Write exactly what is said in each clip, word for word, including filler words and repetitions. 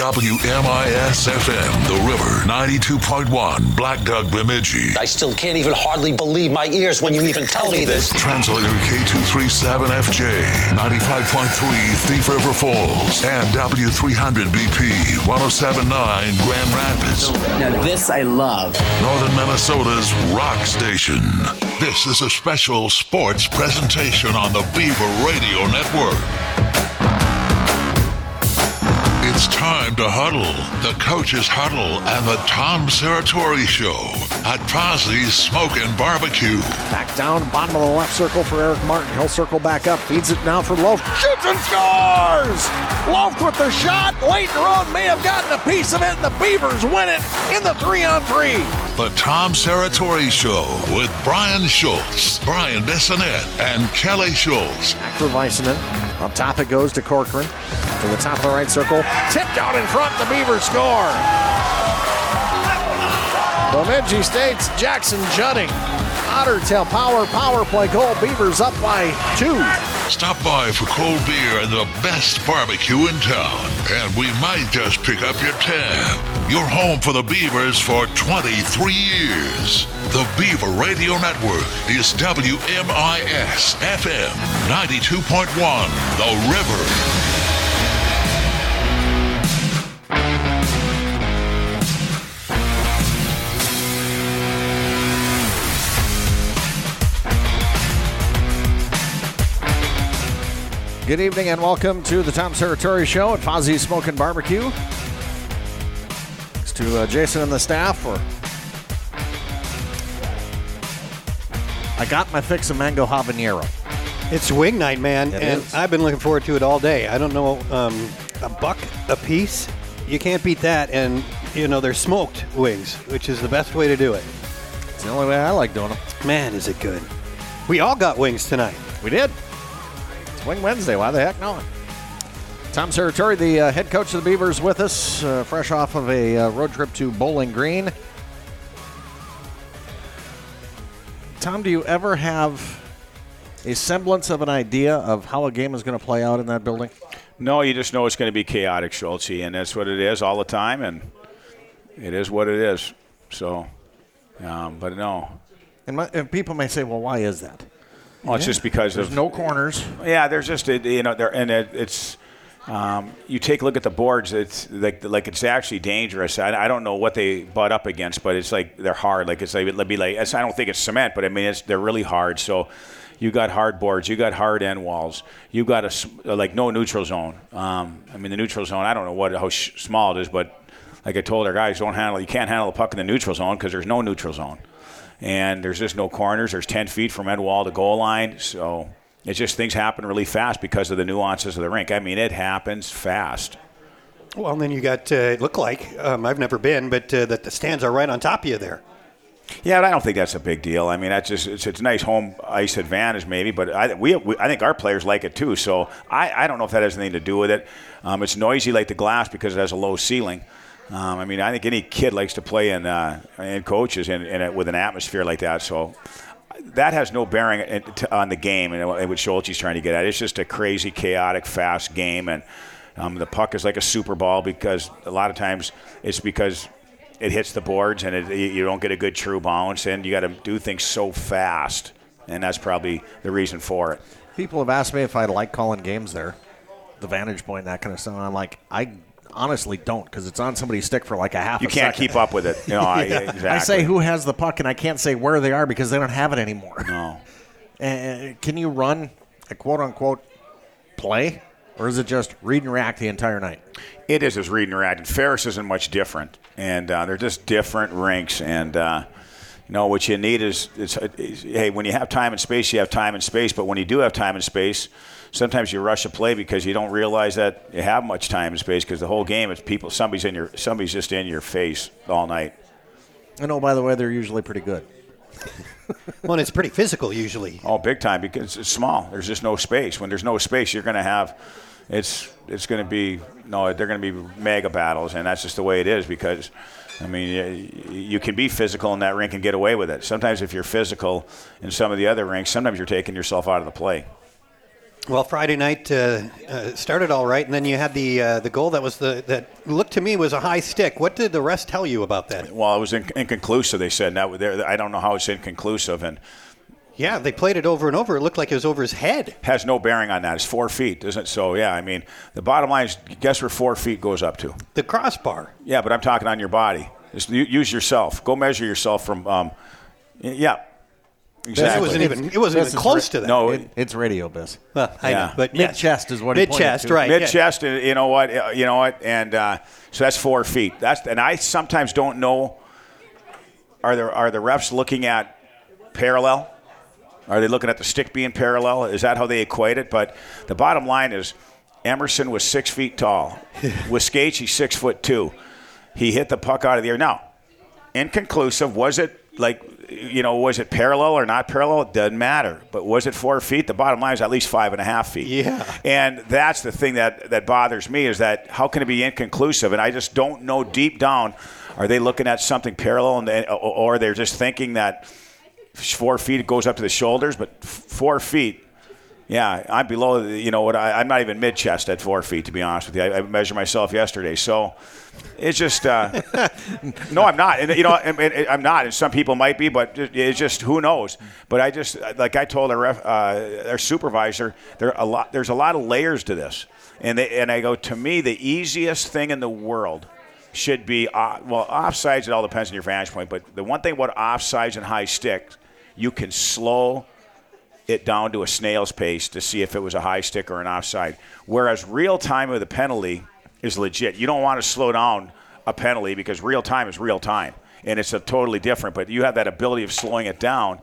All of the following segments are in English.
W M I S F M, The River, ninety-two point one, Black Duck, Bemidji. I still can't even hardly believe my ears when you even tell me this. Translator K two thirty-seven F J, ninety-five point three, Thief River Falls, and W three hundred B P, one oh seven point nine, Grand Rapids. Now this I love. Northern Minnesota's rock station. This is a special sports presentation on the Beaver Radio Network. It's time to huddle, the coach's huddle, and the Tom Serratori Show at Pozzie's Smokin' Barbecue. Back down, bottom of the left circle for Eric Martin. He'll circle back up, feeds it now for Loaf. Shoots and scores! Loaf with the shot. Leighton Road may have gotten a piece of it, and the Beavers win it in the three-on-three. The Tom Serratori Show with Brian Schultz, Brian Bissonette, and Kelly Schultz. Back for Vicenen. Up top it goes to Corcoran. To the top of the right circle. Tipped out in front, the Beavers score. Bemidji State's Jackson Judding. Ottertail power, power play goal. Beavers up by two. Stop by for cold beer and the best barbecue in town. And we might just pick up your tab. You're home for the Beavers for twenty-three years. The Beaver Radio Network is W M I S F M ninety-two point one, The River. Good evening and welcome to the Tom Serratori Show at Pozzie's Smokin' Barbecue. Thanks to uh, Jason and the staff for... I got my fix of mango habanero. It's wing night, man, It and is. I've been looking forward to it all day. I don't know, um, a buck a piece, you can't beat that, and, you know, they're smoked wings, which is the best way to do it. It's the only way I like doing them. Man, is it good. We all got wings tonight. We did. It's Wing Wednesday. Why the heck not? Tom Serratori, the uh, head coach of the Beavers, with us, uh, fresh off of a uh, road trip to Bowling Green. Tom, do you ever have a semblance of an idea of how a game is going to play out in that building? No, you just know it's going to be chaotic, Schultz, and that's what it is all the time, and it is what it is. So, um, but no. And, my, and people may say, well, why is that? Well, it's Yeah. just because There's of no corners. Yeah, there's just a, you know there and it, it's um, you take a look at the boards. It's like like it's actually dangerous. I, I don't know what they butt up against, but it's like they're hard. Like it's like it'd be like it's, I don't think it's cement, but I mean it's they're really hard. So you got hard boards, you got hard end walls, you got a s- like no neutral zone. Um, I mean the neutral zone. I don't know what how sh- small it is, but like I told our guys, don't handle. You can't handle the puck in the neutral zone because there's no neutral zone. And there's just no corners. There's ten feet from end wall to goal line. So it's just things happen really fast because of the nuances of the rink. I mean, it happens fast. Well, and then you got, uh, it looked like, um, I've never been, but uh, that the stands are right on top of you there. Yeah, but I don't think that's a big deal. I mean, that's just it's, it's a nice home ice advantage maybe, but I we, we I think our players like it too. So I, I don't know if that has anything to do with it. Um, it's noisy like the glass because it has a low ceiling. Um, I mean, I think any kid likes to play in, uh, in coaches in, in a, with an atmosphere like that. So that has no bearing on the game and what Schultz trying to get at. It's just a crazy, chaotic, fast game. And um, the puck is like a super ball because a lot of times it's because it hits the boards and it, you don't get a good true bounce. And you got to do things so fast. And that's probably the reason for it. People have asked me if I like calling games there, the vantage point, that kind of stuff. I'm like, I honestly don't, because it's on somebody's stick for like a half you a second. You can't keep up with it. You know, I, yeah. exactly. I say who has the puck, and I can't say where they are because they don't have it anymore. No. Uh, can you run a quote-unquote play, or is it just read and react the entire night? It is just read and react. And Ferris isn't much different. And uh, they're just different rinks. And, uh, you know, what you need is, is, is, hey, when you have time and space, you have time and space. But when you do have time and space, sometimes you rush a play because you don't realize that you have much time and space because the whole game, it's people, somebody's in your, somebody's just in your face all night. And oh, by the way, they're usually pretty good. Well, and it's pretty physical usually. Oh, big time because it's small. There's just no space. When there's no space, you're going to have, it's it's going to be, no, they're going to be mega battles, and that's just the way it is because, I mean, you can be physical in that rink and get away with it. Sometimes if you're physical in some of the other rinks, sometimes you're taking yourself out of the play. Well, Friday night uh, uh, started all right, and then you had the uh, the goal that was the that looked to me was a high stick. What did the rest tell you about that? Well, it was in, inconclusive. They said that there. I don't know how it's inconclusive, and yeah, they played it over and over. It looked like it was over his head. Has no bearing on that. It's four feet, isn't it? So yeah, I mean, the bottom line is, guess where four feet goes up to? The crossbar. Yeah, but I'm talking on your body. Just use yourself. Go measure yourself from. Um, yeah. Exactly. It wasn't even. It wasn't even close to that. No, it, it's radio, Biz. Well, I yeah. know, but mid chest yes. is what mid chest, right? Mid chest. Yeah. You know what? You know what? And uh, so that's four feet. That's and I sometimes don't know. Are there are the refs looking at parallel? Are they looking at the stick being parallel? Is that how they equate it? But the bottom line is, Emerson was six feet tall. With Skates, he's six foot two. He hit the puck out of the air. Now, inconclusive. Was it like? You know, was it parallel or not parallel? It doesn't matter. But was it four feet? The bottom line is at least five and a half feet. Yeah. And that's the thing that, that bothers me is that how can it be inconclusive? And I just don't know deep down, are they looking at something parallel and they, or they're just thinking that four feet goes up to the shoulders, but four feet, yeah, I'm below, you know, what I, I'm not even mid-chest at four feet, to be honest with you. I, I measured myself yesterday. So it's just, uh, no, I'm not. And, you know, and, and I'm not. And some people might be, but it's just, who knows? But I just, like I told our, ref, uh, our supervisor, there a lot, there's a lot of layers to this. And, they, and I go, to me, the easiest thing in the world should be, uh, well, offsides, it all depends on your vantage point. But the one thing about offsides and high stick, you can slow it down to a snail's pace to see if it was a high stick or an offside. Whereas real time of the penalty is legit. You don't want to slow down a penalty because real time is real time, and it's a totally different. But you have that ability of slowing it down,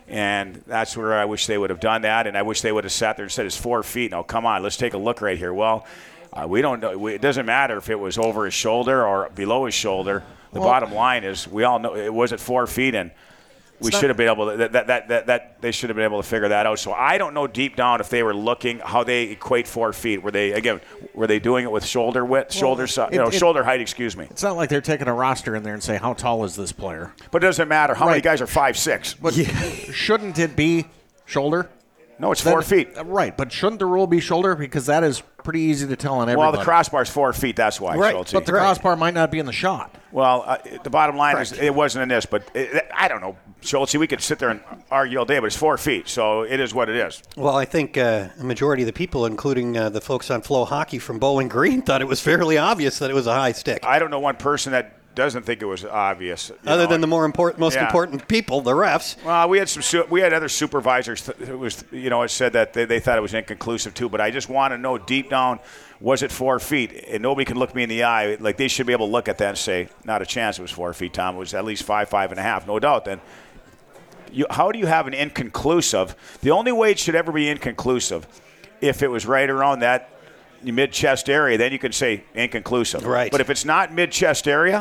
and that's where I wish they would have done that. And I wish they would have sat there and said, "It's four feet. Now, come on, let's take a look right here." Well, uh, we don't know. We, it doesn't matter if it was over his shoulder or below his shoulder. The well, bottom line is, we all know it was at four feet, and we should have been able to that, that that that that they should have been able to figure that out. So I don't know deep down if they were looking how they equate four feet. Were they again? Were they doing it with shoulder width, well, shoulder size, you know, it, shoulder height? Excuse me. It's not like they're taking a roster in there and say how tall is this player. But it doesn't matter how right. many guys are five six. But yeah. Shouldn't it be shoulder? No, it's four then, feet. Right, but shouldn't the rule be shoulder because that is pretty easy to tell on everybody. Well, the crossbar's four feet. That's why. Right, Schultz. but the crossbar right. might not be in the shot. Well, uh, the bottom line Correct. is it wasn't in this, but it, I don't know, Schultz. We could sit there and argue all day, but it's four feet, so it is what it is. Well, I think uh, a majority of the people, including uh, the folks on Flow Hockey from Bowling Green, thought it was fairly obvious that it was a high stick. I don't know one person that doesn't think it was obvious. Other know. than the more important, most yeah. important people, the refs. Well, we had some, su- we had other supervisors who was, you know, it said that they, they thought it was inconclusive too. But I just want to know deep down, was it four feet? And nobody can look me in the eye. Like they should be able to look at that and say, not a chance. It was four feet, Tom. It was at least five, five and a half, no doubt. Then, you, how do you have an inconclusive? The only way it should ever be inconclusive, if it was right around that mid-chest area, then you can say inconclusive. Right. But if it's not mid-chest area,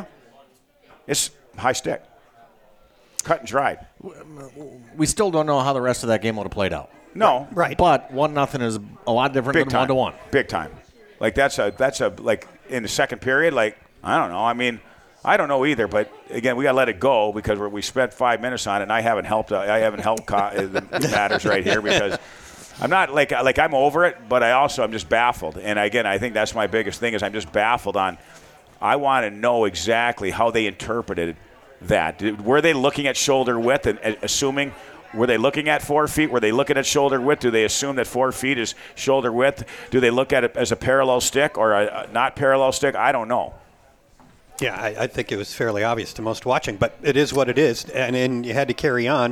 it's high stick. Cut and dried. We still don't know how the rest of that game would have played out. No. Right. But one nothing is a lot different Big than time. one to one. Big time. Like that's a that's a like in the second period, like I don't know. I mean, I don't know either, but again, we got to let it go because we spent five minutes on it and I haven't helped I haven't helped co- the matters right here because I'm not like like I'm over it, but I also I'm just baffled. And again, I think that's my biggest thing is I'm just baffled on I want to know exactly how they interpreted that. Did, were they looking at shoulder width and, and assuming, were they looking at four feet? Were they looking at shoulder width? Do they assume that four feet is shoulder width? Do they look at it as a parallel stick or a, a not parallel stick? I don't know. Yeah, I, I think it was fairly obvious to most watching, but it is what it is, and then you had to carry on.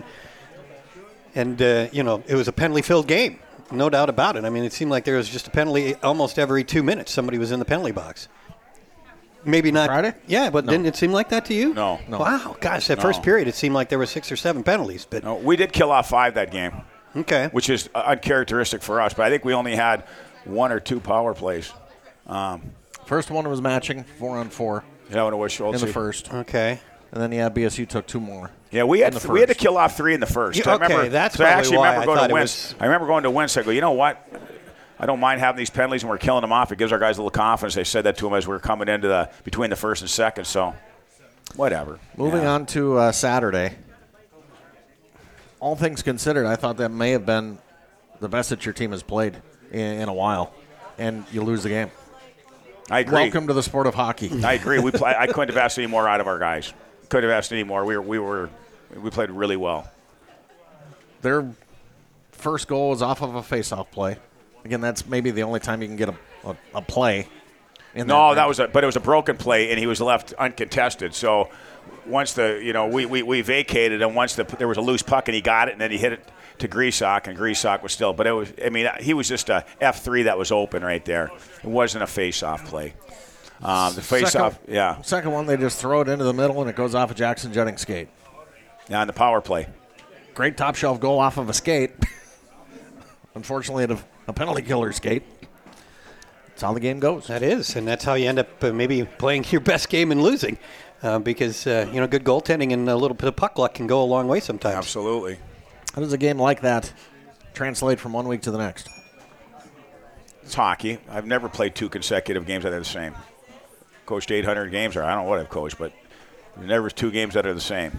And, uh, you know, it was a penalty-filled game, no doubt about it. I mean, it seemed like there was just a penalty almost every two minutes. Somebody was in the penalty box. Maybe not. Friday? Yeah, but no. Didn't it seem like that to you? No. no. Wow. Gosh, that no. first period, it seemed like there were six or seven penalties. But no, we did kill off five that game. Okay. Which is uncharacteristic for us. But I think we only had one or two power plays. Um, first one was matching, four on four. That one was Schultz. In the first. Okay. And then, yeah, B S U took two more. Yeah, we had th- we had to kill off three in the first. Yeah, okay, I remember, that's I actually why remember I going to it Wince. was... I remember going to Wince. I go, you know what? I don't mind having these penalties, and we're killing them off. It gives our guys a little confidence. They said that to them as we were coming into the between the first and second. So, whatever. Moving yeah. on to uh, Saturday. All things considered, I thought that may have been the best that your team has played in, in a while, and you lose the game. I agree. Welcome to the sport of hockey. I agree. We play, I couldn't have asked any more out of our guys. Couldn't have asked any more. We were we were we played really well. Their first goal was off of a face-off play. Again, that's maybe the only time you can get a, a, a play. In No, that, that was a but it was a broken play, and he was left uncontested. So once the you know we, we, we vacated, and once the there was a loose puck, and he got it, and then he hit it to Grisak, and Grisak was still. But it was I mean he was just a F three that was open right there. It wasn't a face-off play. Um, the face-off, second, yeah. Second one, they just throw it into the middle, and it goes off a Jackson Jennings skate. Yeah, on the power play. Great top shelf goal off of a skate. Unfortunately, a, a penalty killer skate. That's how the game goes. That is, and that's how you end up uh, maybe playing your best game and losing, uh, because uh, you know good goaltending and a little bit of puck luck can go a long way sometimes. Absolutely. How does a game like that translate from one week to the next? It's hockey. I've never played two consecutive games that are the same. Coached eight hundred games, or I don't know what I've coached, but there's never two games that are the same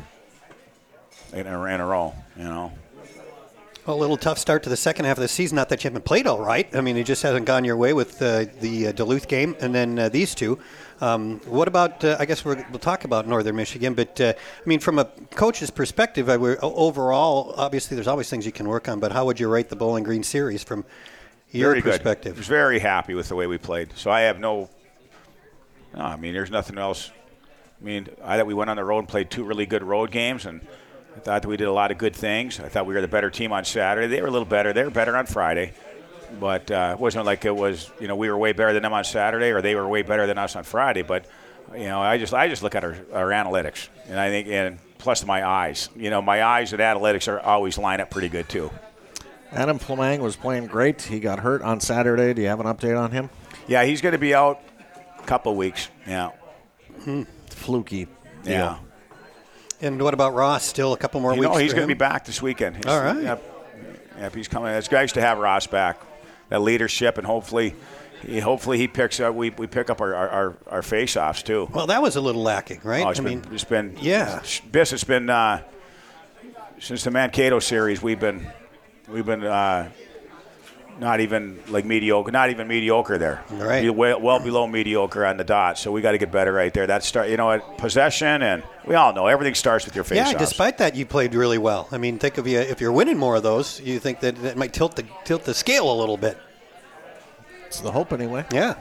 in a, in a row, you know. Well, a little tough start to the second half of the season. Not that you haven't played all right. I mean, it just hasn't gone your way with uh, the uh, Duluth game and then uh, these two. Um, what about, uh, I guess we're, we'll talk about Northern Michigan, but, uh, I mean, from a coach's perspective, I were, overall, obviously there's always things you can work on, but how would you rate the Bowling Green series from your Very perspective? Good. I was very happy with the way we played. So I have no, no I mean, there's nothing else. I mean, I thought we went on the road and played two really good road games, and I thought that we did a lot of good things. I thought we were the better team on Saturday. They were a little better. They were better on Friday. But uh, it wasn't like it was, you know, we were way better than them on Saturday or they were way better than us on Friday. But, you know, I just I just look at our, our analytics. And I think, and plus my eyes. You know, my eyes and analytics are always line up pretty good, too. Adam Fleming was playing great. He got hurt on Saturday. Do you have an update on him? Yeah, he's going to be out a couple weeks. Yeah. Hmm. Fluky. Yeah. yeah. And what about Ross? Still a couple more you weeks know, he's for going to him? be back this weekend. He's, All right. Yep, yep, he's coming. It's nice to have Ross back. That leadership, and hopefully he, hopefully he picks up, we, we pick up our, our, our face-offs, too. Well, that was a little lacking, right? Oh, it's I been, mean, it's been, yeah. Biss, it's been, uh, since the Mankato series, we've been, we've been uh, not even like mediocre, not even mediocre there. Right. Well, well below mediocre on the dot, so we got to get better right there. That's start, you know, what, possession, and we all know everything starts with your face-offs. Yeah, despite that, you played really well. I mean, think of you if you're winning more of those, you think that that might tilt the tilt the scale a little bit. It's the hope anyway. Yeah.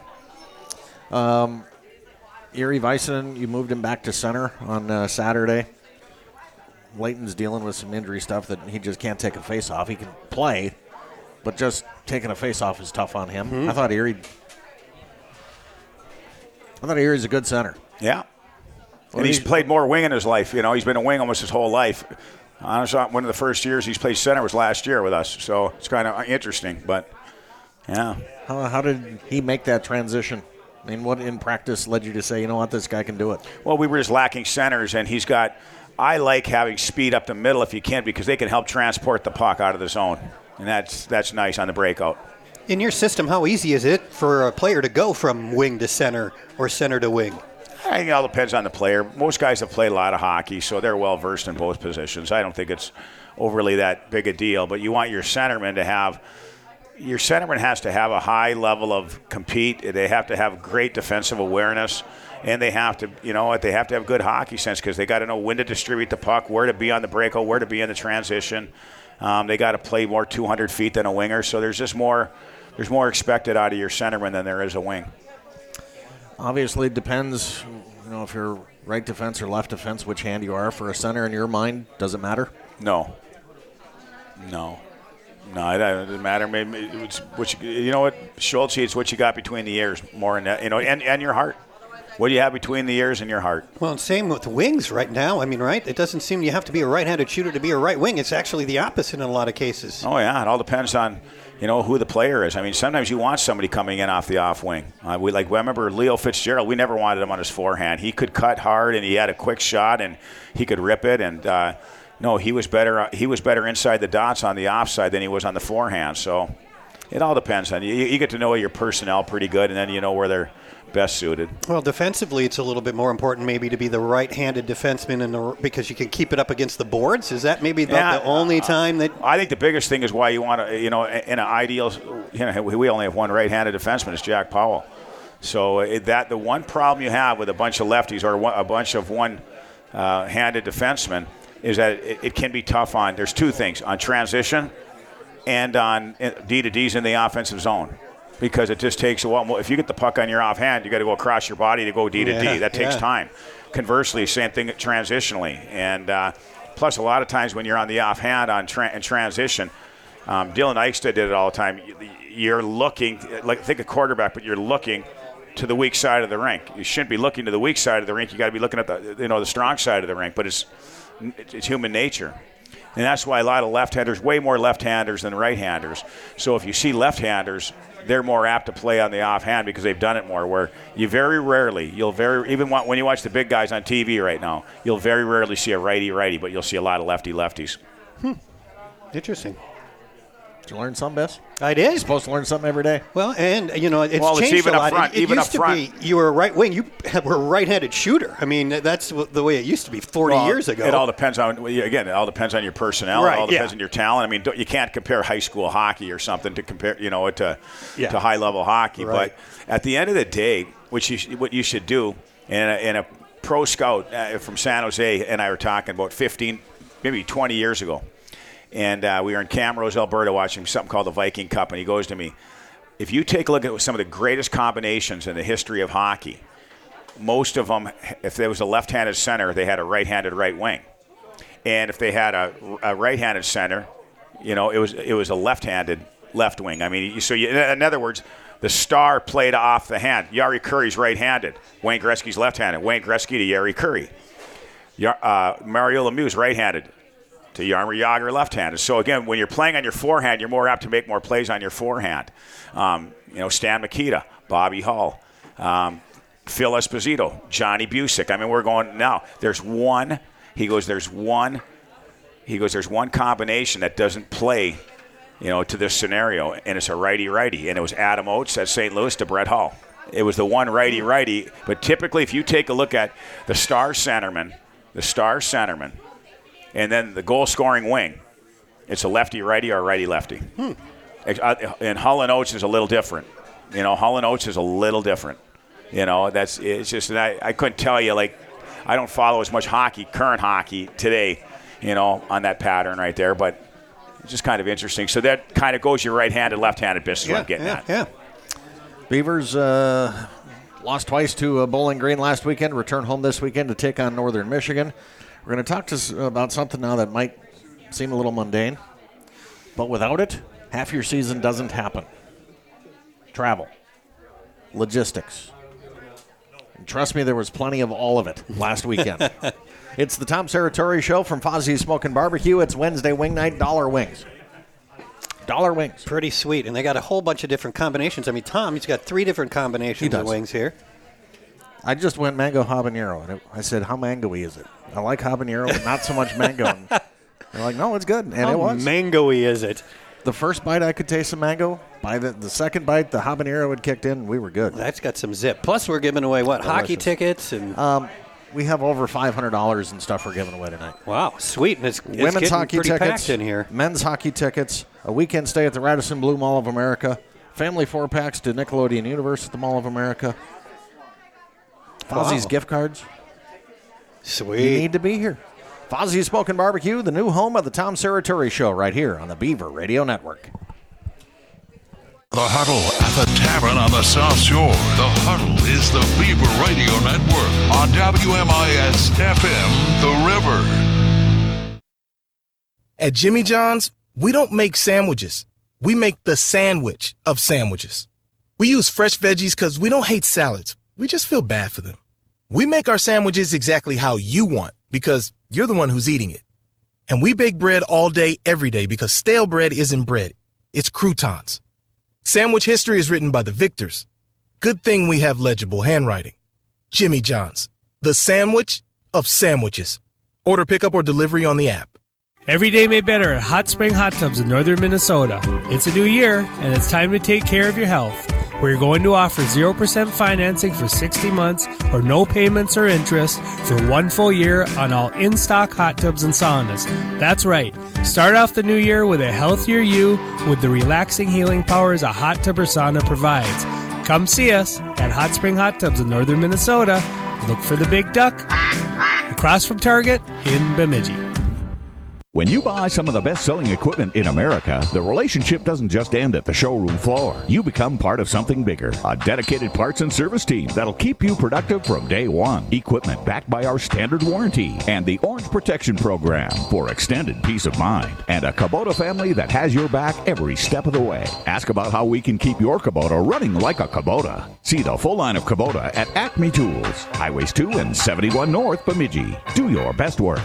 Um, Erie Vicen, you moved him back to center on uh, Saturday. Layton's dealing with some injury stuff that he just can't take a face off. He can play, but just taking a face off is tough on him. Mm-hmm. I thought Erie. I thought Erie's a good center. Yeah. And he's played more wing in his life. You know, he's been a wing almost his whole life. Honestly, one of the first years he's played center was last year with us, so it's kind of interesting. But yeah, how, how did he make that transition? I mean, what in practice led you to say, you know what, this guy can do it? Well, we were just lacking centers, and he's got. I like having speed up the middle if you can, because they can help transport the puck out of the zone, and that's that's nice on the breakout. In your system, how easy is it for a player to go from wing to center or center to wing? I think it all depends on the player. Most guys have played a lot of hockey, so they're well versed in both positions. I don't think it's overly that big a deal, but you want your centerman to have your centerman has to have a high level of compete. They have to have great defensive awareness, and they have to, you know what, they have to have good hockey sense, because they got to know when to distribute the puck, where to be on the breakout, where to be in the transition. Um, they got to play more two hundred feet than a winger, so there's just more there's more expected out of your centerman than there is a wing. Obviously, it depends, you know, if you're right defense or left defense, which hand you are. For a center in your mind, does it matter? No. No. No, it doesn't matter. Maybe it's what you, you know what, Schultz, it's what you got between the ears more, in that, you know, and, and your heart. What do you have between the ears and your heart? Well, and same with wings right now. I mean, right? It doesn't seem you have to be a right-handed shooter to be a right wing. It's actually the opposite in a lot of cases. Oh, yeah. It all depends on, you know, who the player is. I mean, sometimes you want somebody coming in off the off wing. Uh, we like I remember Leo Fitzgerald. We never wanted him on his forehand. He could cut hard, and he had a quick shot, and he could rip it. And uh, no, he was better. He was better inside the dots on the offside than he was on the forehand. So it all depends on you. You get to know your personnel pretty good, and then you know where they're best suited. Well, defensively, it's a little bit more important maybe to be the right-handed defenseman in the, because you can keep it up against the boards. Is that maybe about yeah, the only time that? I think the biggest thing is why you want to, you know, in an ideal, you know, we only have one right-handed defenseman. It's Jack Powell. So it, that the one problem you have with a bunch of lefties or one, a bunch of one-handed uh, defensemen is that it, it can be tough on. There's two things: on transition and on D to Ds in the offensive zone, because it just takes a while. If you get the puck on your offhand, you got to go across your body to go D to yeah, D. That takes yeah. time. Conversely, same thing transitionally, and uh, plus a lot of times when you're on the offhand on tra- in transition, um, Dylan Eichstätt did it all the time. You're looking, like think a quarterback, but you're looking to the weak side of the rink. You shouldn't be looking to the weak side of the rink. You got to be looking at the you know the strong side of the rink. But it's it's human nature, and that's why a lot of left-handers, way more left-handers than right-handers. So if you see left-handers, they're more apt to play on the offhand because they've done it more. Where you very rarely, you'll very even when you watch the big guys on T V right now, you'll very rarely see a righty-righty, but you'll see a lot of lefty-lefties. Hmm. Interesting. Did you learn something, Bess? I did. You're supposed to learn something every day. Well, and, you know, it's well, it's changed even a up lot. front. It, it even used up to front. be you were a right wing. You were a right-handed shooter. I mean, that's the way it used to be forty well, years ago. It all depends on, again, it all depends on your personnel. Right, it all depends yeah. on your talent. I mean, don't, you can't compare high school hockey or something to compare, you know, to, yeah. to high-level hockey. Right. But at the end of the day, what you, what you should do, and a, and a pro scout uh, from San Jose and I were talking about fifteen, maybe twenty years ago, and uh, we were in Camrose, Alberta, watching something called the Viking Cup, and he goes to me, if you take a look at some of the greatest combinations in the history of hockey, most of them, if there was a left-handed center, they had a right-handed right wing. And if they had a, a right-handed center, you know, it was it was a left-handed left wing. I mean, so you, in other words, the star played off the hand. Jari Kurri's right-handed. Wayne Gretzky's left-handed. Wayne Gretzky to Jari Kurri. Uh, Mario Lemieux's right-handed to Jaromir Jagr left-handed. So, again, when you're playing on your forehand, you're more apt to make more plays on your forehand. Um, you know, Stan Mikita, Bobby Hull, um, Phil Esposito, Johnny Busick. I mean, we're going now. There's one. He goes, there's one. He goes, there's one combination that doesn't play, you know, to this scenario, and it's a righty-righty. And it was Adam Oates at Saint Louis to Brett Hull. It was the one righty-righty. But typically, if you take a look at the star centerman, the star centerman, and then the goal-scoring wing, it's a lefty-righty or a righty-lefty. Hmm. And Hull and Oates is a little different. You know, Hull and Oates is a little different. You know, that's it's just I, I couldn't tell you, like, I don't follow as much hockey, current hockey today, you know, on that pattern right there, but it's just kind of interesting. So that kind of goes your right-handed, left-handed business, yeah, what I'm getting yeah, at. Yeah. Beavers uh, lost twice to uh, Bowling Green last weekend, return home this weekend to take on Northern Michigan. We're going to talk to about something now that might seem a little mundane, but without it, half your season doesn't happen. Travel, logistics. And trust me, there was plenty of all of it last weekend. It's the Tom Serratore Show from Fozzie's Smokin' Barbecue. It's Wednesday wing night, dollar wings. Dollar wings. Pretty sweet. And they got a whole bunch of different combinations. I mean, Tom, he's got three different combinations of wings here. I just went mango habanero, and it, I said, how mango-y is it? I like habanero, but not so much mango. And they're like, no, it's good. And how it was. mango-y is it? The first bite, I could taste some mango. By the, the second bite, the habanero had kicked in. We were good. That's got some zip. Plus, we're giving away, what, Delicious. hockey tickets? and Um, we have over five hundred dollars in stuff we're giving away tonight. Wow, sweet. And it's, it's Women's getting hockey pretty tickets, packed in here. men's hockey tickets, a weekend stay at the Radisson Blu Mall of America, family four-packs to Nickelodeon Universe at the Mall of America, Fozzie's Wow. gift cards. Sweet. You need to be here. Fozzie's Smokin' Barbecue, the new home of the Tom Serratore Show, right here on the Beaver Radio Network. The Huddle at the Tavern on the South Shore. The Huddle is the Beaver Radio Network on W M I S F M, The River. At Jimmy John's, we don't make sandwiches. We make the sandwich of sandwiches. We use fresh veggies because we don't hate salads. We just feel bad for them. We make our sandwiches exactly how you want because you're the one who's eating it. And we bake bread all day, every day because stale bread isn't bread. It's croutons. Sandwich history is written by the victors. Good thing we have legible handwriting. Jimmy John's, the sandwich of sandwiches. Order pickup or delivery on the app. Every day made better at Hot Spring Hot Tubs in northern Minnesota. It's a new year, and it's time to take care of your health. We're going to offer zero percent financing for sixty months or no payments or interest for one full year on all in-stock hot tubs and saunas. That's right. Start off the new year with a healthier you with the relaxing healing powers a hot tub or sauna provides. Come see us at Hot Spring Hot Tubs in northern Minnesota. Look for the Big Duck across from Target in Bemidji. When you buy some of the best-selling equipment in America, the relationship doesn't just end at the showroom floor. You become part of something bigger, a dedicated parts and service team that'll keep you productive from day one. Equipment backed by our standard warranty and the Orange Protection Program for extended peace of mind. And a Kubota family that has your back every step of the way. Ask about how we can keep your Kubota running like a Kubota. See the full line of Kubota at Acme Tools, Highways two and seventy-one North, Bemidji. Do your best work.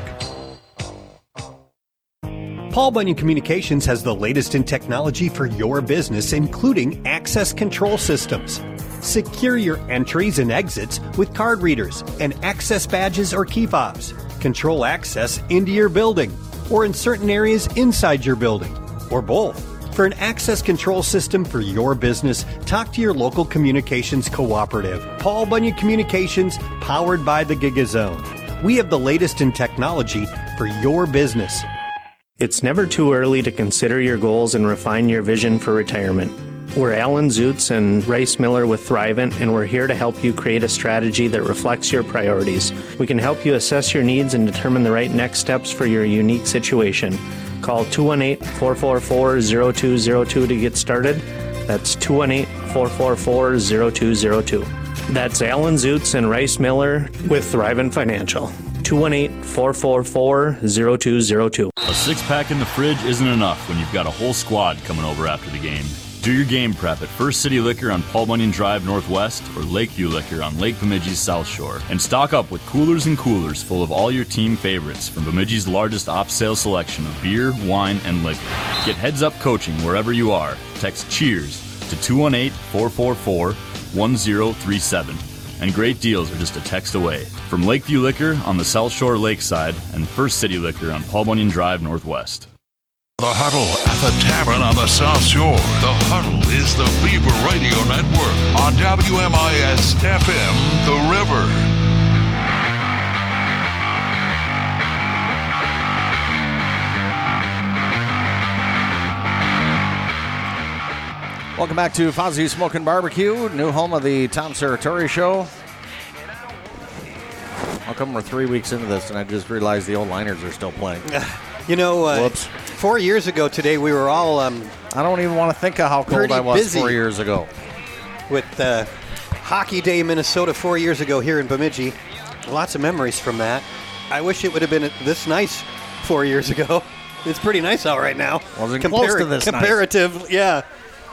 Paul Bunyan Communications has the latest in technology for your business, including access control systems. Secure your entries and exits with card readers and access badges or key fobs. Control access into your building or in certain areas inside your building, or both. For an access control system for your business, talk to your local communications cooperative. Paul Bunyan Communications, powered by the GigaZone. We have the latest in technology for your business. It's never too early to consider your goals and refine your vision for retirement. We're Alan Zutz and Rice Miller with Thrivent, and we're here to help you create a strategy that reflects your priorities. We can help you assess your needs and determine the right next steps for your unique situation. Call two one eight, four four four, zero two zero two to get started. That's two one eight, four four four, zero two zero two. That's Alan Zutz and Rice Miller with Thrivent Financial. two one eight, four four four, zero two zero two. A six-pack in the fridge isn't enough when you've got a whole squad coming over after the game. Do your game prep at First City Liquor on Paul Bunyan Drive Northwest or Lakeview Liquor on Lake Bemidji's South Shore. And stock up with coolers and coolers full of all your team favorites from Bemidji's largest off-sale selection of beer, wine, and liquor. Get heads-up coaching wherever you are. Text CHEERS to two one eight, four four four, one zero three seven. And great deals are just a text away. From Lakeview Liquor on the South Shore Lakeside and First City Liquor on Paul Bunyan Drive Northwest. The Huddle at the Tavern on the South Shore. The Huddle is the Beaver Radio Network on W M I S F M, The River. Welcome back to Fozzie Smokin' Barbecue, new home of the Tom Serratore Show. How come we're three weeks into this and I just realized the old liners are still playing? You know, uh, Whoops. four years ago today, we were all... Um, I don't even want to think of how cold I was busy four years ago. With uh, Hockey Day, Minnesota, four years ago here in Bemidji. Lots of memories from that. I wish it would have been this nice four years ago. It's pretty nice out right now. Wasn't Compar- close to this Comparative, nice. Yeah.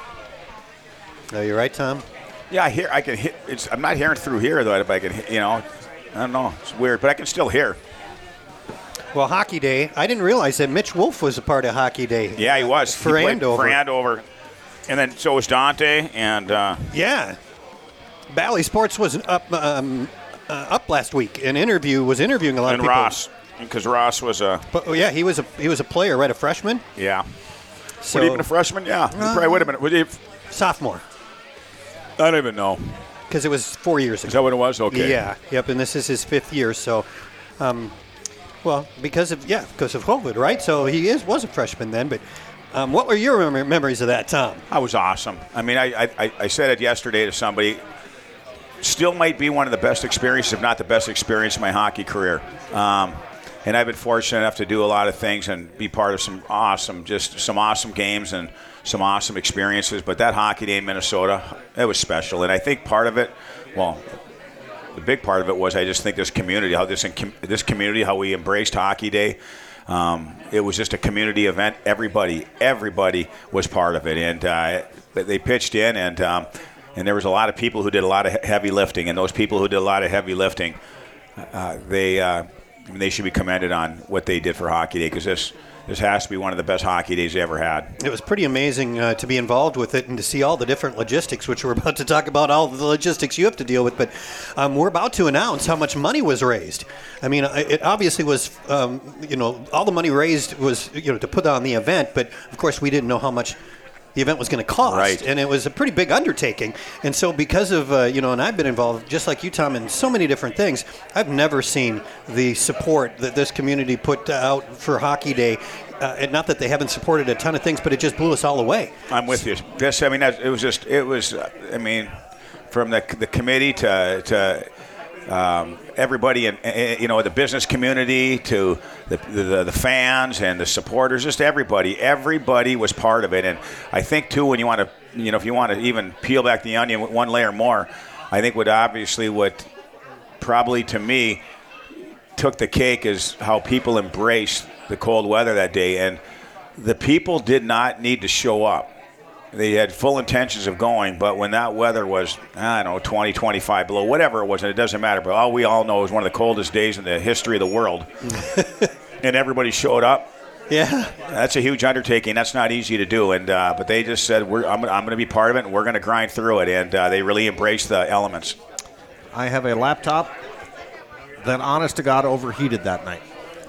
Oh, you're right, Tom? Yeah, I hear. I can hit. It's, I'm not hearing through here though. If I can, you know, I don't know. It's weird, but I can still hear. Well, Hockey Day. I didn't realize that Mitch Wolf was a part of Hockey Day. Yeah, he was for he Andover. For Andover, and then so was Dante. And uh, yeah, Bally Sports was up um, uh, up last week. An interview was interviewing a lot and of people. Ross, because Ross was a. But, oh yeah, he was a he was a player, right? A freshman. Yeah. So, would he have been a freshman? Yeah, he probably would have been. Would he have, sophomore. I don't even know. Because it was four years ago. Is that what it was? Okay. Yeah. Yep. And this is his fifth year. So, um, well, because of yeah, because of COVID, right? So he is was a freshman then. But um, what were your mem- memories of that, Tom? I was awesome. I mean, I, I I said it yesterday to somebody. Still might be one of the best experiences, if not the best experience of my hockey career. Um, and I've been fortunate enough to do a lot of things and be part of some awesome, just some awesome games and some awesome experiences. But that Hockey Day in Minnesota, it was special. And I think part of it, well, the big part of it was I just think this community, how this this community, how we embraced Hockey Day. Um, it was just a community event. Everybody, everybody was part of it, and uh, they pitched in, and um, and there was a lot of people who did a lot of heavy lifting. And those people who did a lot of heavy lifting, uh, they uh, they should be commended on what they did for Hockey Day, because this. This has to be one of the best hockey days they ever had. It was pretty amazing uh, to be involved with it and to see all the different logistics, which we're about to talk about, all the logistics you have to deal with. But um, we're about to announce how much money was raised. I mean, it obviously was, um, you know, all the money raised was, you know, to put on the event. But, of course, we didn't know how much the event was going to cost. Right. And it was a pretty big undertaking. And so because of, uh, you know, and I've been involved, just like you, Tom, in so many different things, I've never seen the support that this community put out for Hockey Day. Uh, and not that they haven't supported a ton of things, but it just blew us all away. I'm with you. This, I mean, that, it was just, it was, uh, I mean, from the the committee to to um, everybody in, uh, you know, the business community to the, the the fans and the supporters, just everybody. Everybody was part of it, and I think too, when you want to, you know, if you want to even peel back the onion one layer more, I think what obviously what probably to me took the cake is how people embraced the cold weather that day, and the people did not need to show up. They had full intentions of going, but when that weather was, I don't know, twenty, twenty-five below, whatever it was, and it doesn't matter, but all we all know is one of the coldest days in the history of the world, and everybody showed up. Yeah. That's a huge undertaking. That's not easy to do, and uh, but they just said, We're, I'm, I'm going to be part of it, and we're going to grind through it, and uh, they really embraced the elements. I have a laptop that, honest to God, overheated that night.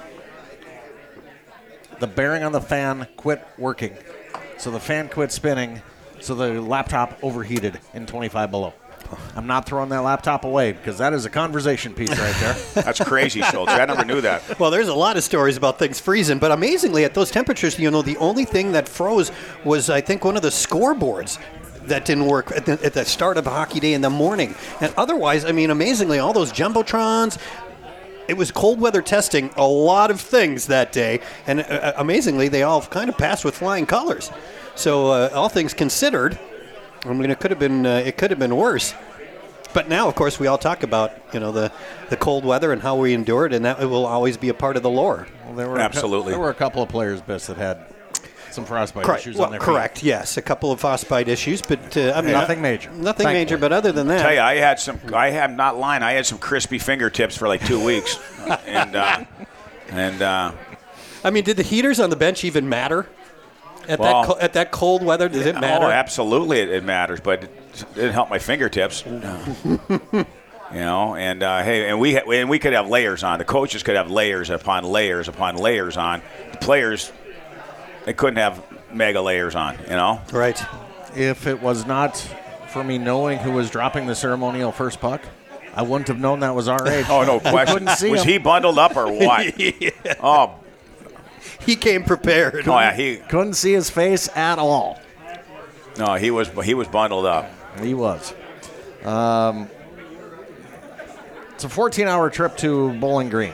The bearing on the fan quit working. So the fan quit spinning, so the laptop overheated in twenty-five below. I'm not throwing that laptop away because that is a conversation piece right there. That's crazy, Schultz. I never knew that. Well, there's a lot of stories about things freezing, but amazingly at those temperatures, you know, the only thing that froze was, I think, one of the scoreboards that didn't work at the, at the start of Hockey Day in the morning. And otherwise, I mean, amazingly, all those Jumbotrons, it was cold weather testing a lot of things that day, and uh, amazingly, they all kind of passed with flying colors. So, uh, all things considered, I mean, it could have been uh, it could have been worse. But now, of course, we all talk about, you know, the, the cold weather and how we endured, and that will always be a part of the lore. Well, there were Absolutely. A, there were a couple of players, Biss, that had some frostbite Correct. issues Well, on their correct. feet. Yes, a couple of frostbite issues, but uh, I mean, Nothing uh, major. Nothing Thankfully. major, but other than that, Tell you, I had some. I have not lying. I had some crispy fingertips for like two weeks, and uh, and uh, I mean, did the heaters on the bench even matter at Well, that co- at that cold weather? Does it matter? Oh, absolutely, it, it matters, but it didn't help my fingertips. You know, and uh, hey, and we ha- and we could have layers on. The coaches could have layers upon layers upon layers on. The players, they couldn't have mega layers on. You know, Right. If it was not for me knowing who was dropping the ceremonial first puck, I wouldn't have known that was our age. Oh, no question. Couldn't see Was him. he bundled up or what? Yeah. Oh, He came prepared. oh yeah, he Couldn't see his face at all. no, he was he was bundled up. He was. Um, it's a fourteen-hour trip to Bowling Green.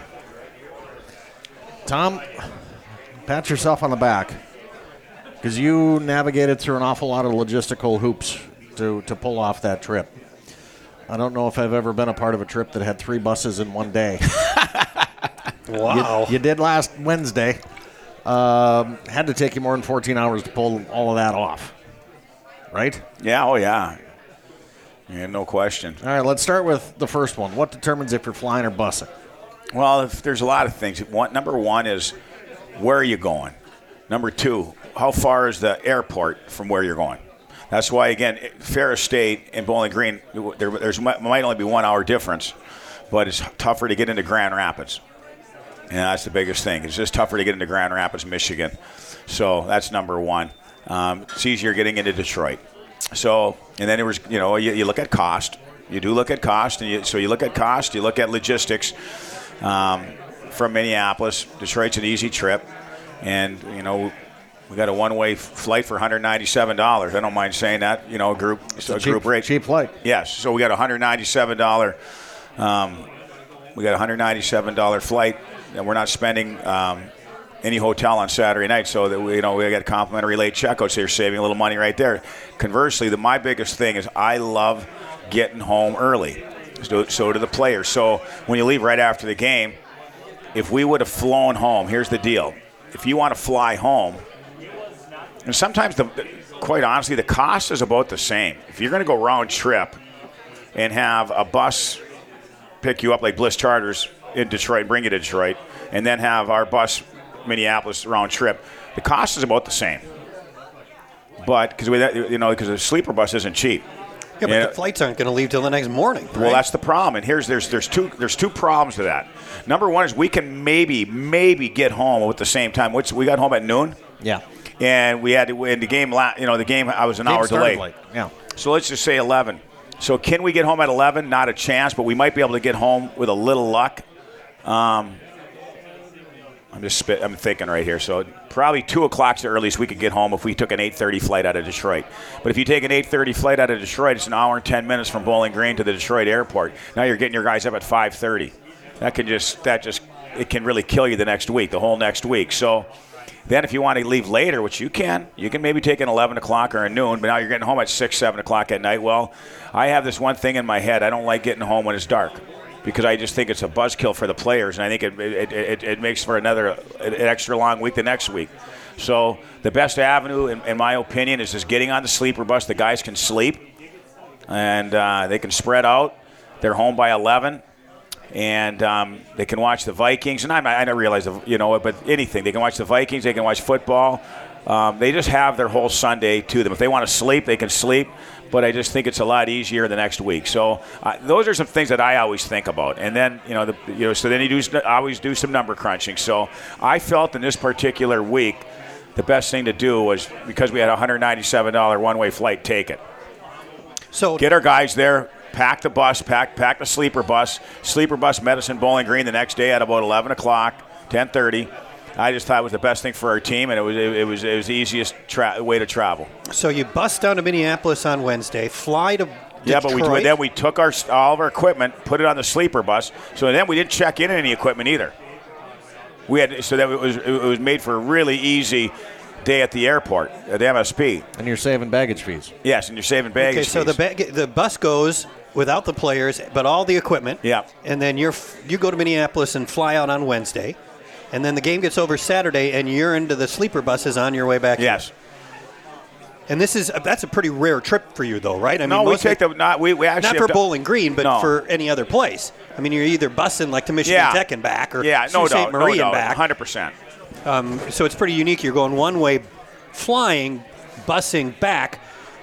Tom, pat yourself on the back because you navigated through an awful lot of logistical hoops to, to pull off that trip. I don't know if I've ever been a part of a trip that had three buses in one day. Wow. You, you did last Wednesday. Um, had to take you more than fourteen hours to pull all of that off. Right? Yeah, oh yeah. Yeah, no question. All right, let's start with the first one. What determines if you're flying or bussing? Well, if there's a lot of things. One, number one is where are you going? Number two, how far is the airport from where you're going? That's why, again, Ferris State and Bowling Green, there there's, might only be one hour difference, but it's tougher to get into Grand Rapids. And that's the biggest thing. It's just tougher to get into Grand Rapids, Michigan. So that's number one. Um, it's easier getting into Detroit. So, and then it was, you know, you, you look at cost. You do look at cost, and you, so you look at cost, you look at logistics. Um, from Minneapolis, Detroit's an easy trip, and, you know, we got a one-way flight for one hundred ninety-seven dollars. I don't mind saying that, you know, group, It's so a group cheap, rate. cheap flight. Yes, so we got a one hundred ninety-seven dollars. Um, we got a one hundred ninety-seven dollars flight, and we're not spending um, any hotel on Saturday night, so that we, you know, we got complimentary late checkout, so you're saving a little money right there. Conversely, the, my biggest thing is I love getting home early. So, so do the players. So when you leave right after the game, if we would have flown home, here's the deal: if you want to fly home, and sometimes the, quite honestly, the cost is about the same. If you're going to go round trip and have a bus pick you up like Bliss Charters in Detroit and bring you to Detroit, and then have our bus Minneapolis round trip, the cost is about the same. But because we, you know, because a sleeper bus isn't cheap. Yeah, but And- the flights aren't going to leave till the next morning. well, right? that's the problem, and here's there's there's two there's two problems to that. Number one is we can maybe maybe get home at the same time. Which we got home at noon. Yeah. and we had to win the game. La- you know, the game I was an Game hour started delayed. late, yeah. So let's just say eleven. So can we get home at eleven? Not a chance, but we might be able to get home with a little luck. Um, I'm just spit, I'm thinking right here. So probably two o'clock's the earliest we could get home if we took an eight thirty flight out of Detroit. But if you take an eight thirty flight out of Detroit, it's an hour and ten minutes from Bowling Green to the Detroit airport. Now you're getting your guys up at five thirty. That can just that just it can really kill you the next week, the whole next week. So then if you want to leave later, which you can, you can maybe take an eleven o'clock or a noon, but now you're getting home at six, seven o'clock at night. Well, I have this one thing in my head. I don't like getting home when it's dark because I just think it's a buzzkill for the players, and I think it it, it, it makes for another an extra long week the next week. So the best avenue, in, in my opinion, is just getting on the sleeper bus. The guys can sleep, and uh, they can spread out. They're home by eleven. And um, they can watch the Vikings. And I, I don't realize, you know, but anything. They can watch the Vikings. They can watch football. Um, they just have their whole Sunday to them. If they want to sleep, they can sleep. But I just think it's a lot easier the next week. So uh, those are some things that I always think about. And then, you know, the, you know, so then you do always do some number crunching. So I felt in this particular week, the best thing to do was, because we had a one hundred ninety-seven dollars one-way flight, take it. So get our guys there. Pack the bus, pack pack the sleeper bus. Sleeper bus met us in Bowling Green the next day at about eleven o'clock, ten thirty. I just thought it was the best thing for our team, and it was it, it was it was the easiest tra- way to travel. So you bus down to Minneapolis on Wednesday, fly to Detroit. Yeah, but we then we took our all of our equipment, put it on the sleeper bus. So then we didn't check in any equipment either. We had so that it was it was made for a really easy day at the airport at the M S P. And you're saving baggage fees. Yes, and you're saving baggage fees. Okay, so fees. the ba- the bus goes without the players, but all the equipment. Yeah. And then you're you go to Minneapolis and fly out on Wednesday, and then the game gets over Saturday, and you're into the sleeper buses on your way back. Yes. Here. And this is that's a pretty rare trip for you, though, right? I no, mean, we take the not we, we actually not for Bowling Green, but no. for any other place. I mean, you're either busing like to Michigan yeah. Tech and back, or yeah, Sault no Ste. doubt, Marie no doubt, and back. one hundred percent. Um, so it's pretty unique. You're going one way, flying, busing back.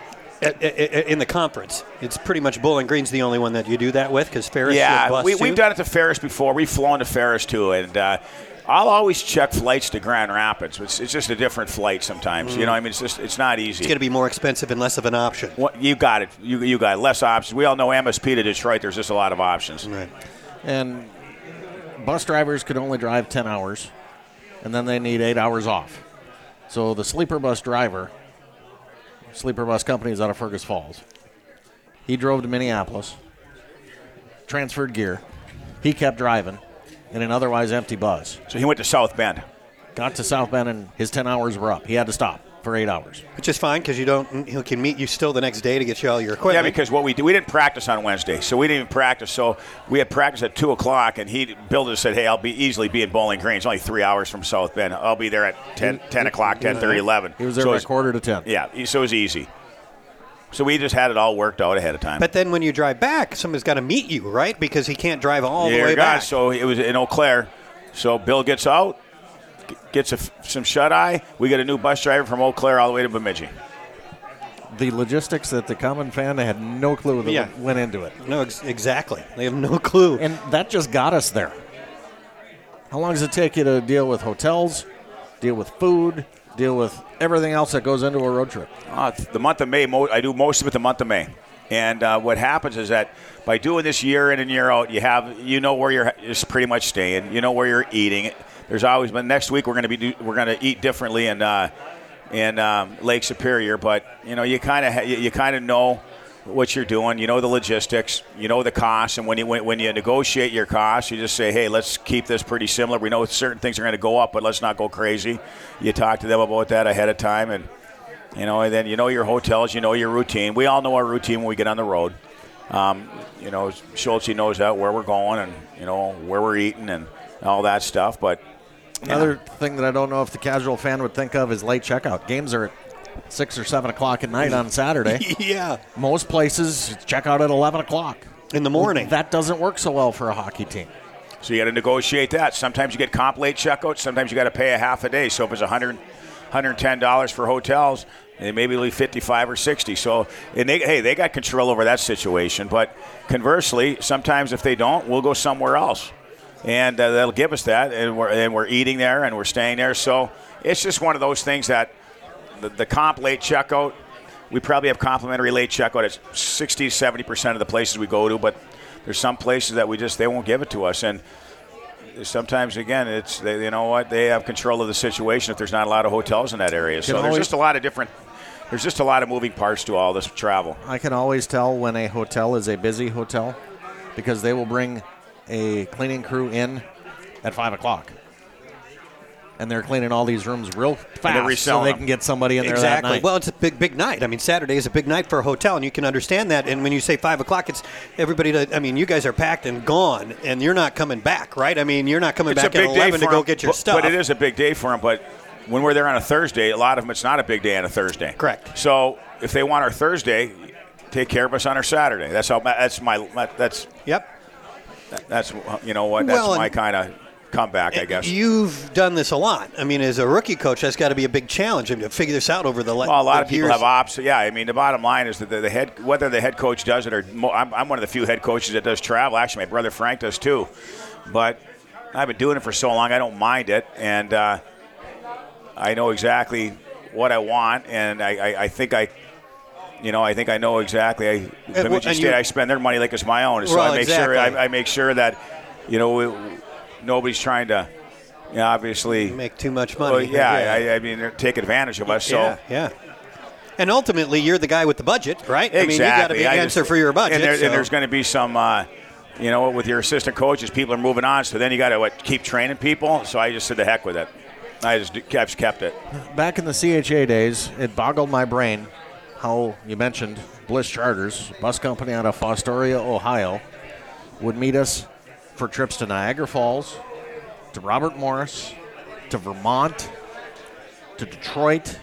In the conference, it's pretty much Bowling Green's the only one that you do that with, because Ferris. Yeah, we, too. we've done it to Ferris before. We've flown to Ferris too, and uh, I'll always check flights to Grand Rapids. It's, it's just a different flight sometimes. Mm. You know, I mean, it's just it's not easy. It's going to be more expensive and less of an option. Well, you got it. You you got it. Less options. We all know M S P to Detroit. There's just a lot of options. Right. And bus drivers could only drive ten hours, and then they need eight hours off. So the sleeper bus driver. Sleeper bus company is out of Fergus Falls. He drove to Minneapolis, transferred gear. He kept driving in an otherwise empty bus. So he went to South Bend. Got to South Bend, and his ten hours were up. He had to stop for eight hours. Which is fine, because you don't. He can meet you still the next day to get you all your equipment. Yeah, because what we did, we didn't practice on Wednesday, so we didn't even practice. So we had practice at two o'clock, and he Bill just said, "Hey, I'll be easily be in Bowling Green. It's only three hours from South Bend. I'll be there at ten, ten o'clock, ten thirty, eleven." He was there so by quarter to ten. Yeah, so it was easy. So we just had it all worked out ahead of time. But then when you drive back, somebody's got to meet you, right? Because he can't drive all yeah, the way God, back. So it was in Eau Claire. So Bill gets out, gets a, some shut-eye. We get a new bus driver from Eau Claire all the way to Bemidji. The logistics that the common fan had no clue that yeah. went into it. No, ex- exactly. They have no clue. And that just got us there. How long does it take you to deal with hotels, deal with food, deal with everything else that goes into a road trip? Uh, the month of May, mo- I do most of it the month of May. And uh, what happens is that by doing this year in and year out, you have you know where you're just pretty much staying. You know where you're eating. There's always, but next week we're going to be do, we're going to eat differently in uh, in um, Lake Superior. But you know you kind of ha- you, you kind of know what you're doing. You know the logistics. You know the costs. And when you when, when you negotiate your costs, you just say, hey, let's keep this pretty similar. We know certain things are going to go up, but let's not go crazy. You talk to them about that ahead of time, and you know, and then you know your hotels. You know your routine. We all know our routine when we get on the road. Um, you know, Schultz knows that where we're going and you know where we're eating and all that stuff. But another yeah. thing that I don't know if the casual fan would think of is late checkout. Games are at six or seven o'clock at night on Saturday. yeah, most places check out at eleven o'clock in the morning. That doesn't work so well for a hockey team. So you got to negotiate that. Sometimes you get comp late checkout. Sometimes you got to pay a half a day. So if it's one hundred, one hundred ten dollars for hotels, and maybe leave fifty-five or sixty. So, and they, hey, they got control over that situation. But conversely, sometimes if they don't, we'll go somewhere else. And uh, they'll give us that, and we're, and we're eating there, and we're staying there. So it's just one of those things that the, the comp late checkout, we probably have complimentary late checkout at sixty to seventy percent of the places we go to, but there's some places that we just, they won't give it to us. And sometimes, again, it's, they, you know what, they have control of the situation if there's not a lot of hotels in that area. So there's just a lot of different, there's just a lot of moving parts to all this travel. I can always tell when a hotel is a busy hotel because they will bring a cleaning crew in at five o'clock. And they're cleaning all these rooms real fast so they can get somebody in there exactly. that night. Well, it's a big, big night. I mean, Saturday is a big night for a hotel, and you can understand that. And when you say five o'clock, it's everybody. To, I mean, you guys are packed and gone, and you're not coming back, right? I mean, you're not coming it's back at eleven to go get your but, stuff. But it is a big day for them. But when we're there on a Thursday, a lot of them, it's not a big day on a Thursday. Correct. So if they want our Thursday, take care of us on our Saturday. That's how. That's my. That's. Yep. That's you know what. That's well, my kind of comeback, I guess. You've done this a lot. I mean, as a rookie coach, that's got to be a big challenge. I mean, to figure this out over the last. Well, a lot of people years. have ops. Yeah, I mean, the bottom line is that the, the head, whether the head coach does it or mo- I'm, I'm one of the few head coaches that does travel. Actually, my brother Frank does too. But I've been doing it for so long, I don't mind it, and uh, I know exactly what I want, and I, I, I think I. You know, I think I know exactly. I, Bemidji State, I spend their money like it's my own, so well, I make exactly. sure I, I make sure that, you know, it, nobody's trying to, you know, obviously make too much money. Well, yeah, yeah. I, I mean, take advantage of us. So yeah, yeah. And ultimately, you're the guy with the budget, right? Exactly. I mean, you got to be an answer just, for your budget. And, there, so. and there's going to be some, uh, you know, with your assistant coaches, people are moving on. So then you got to what, keep training people. So I just said the heck with it. I just, I just kept it. Back in the C H A days, it boggled my brain how you mentioned Bliss Charters, bus company out of Fostoria, Ohio, would meet us for trips to Niagara Falls, to Robert Morris, to Vermont, to Detroit.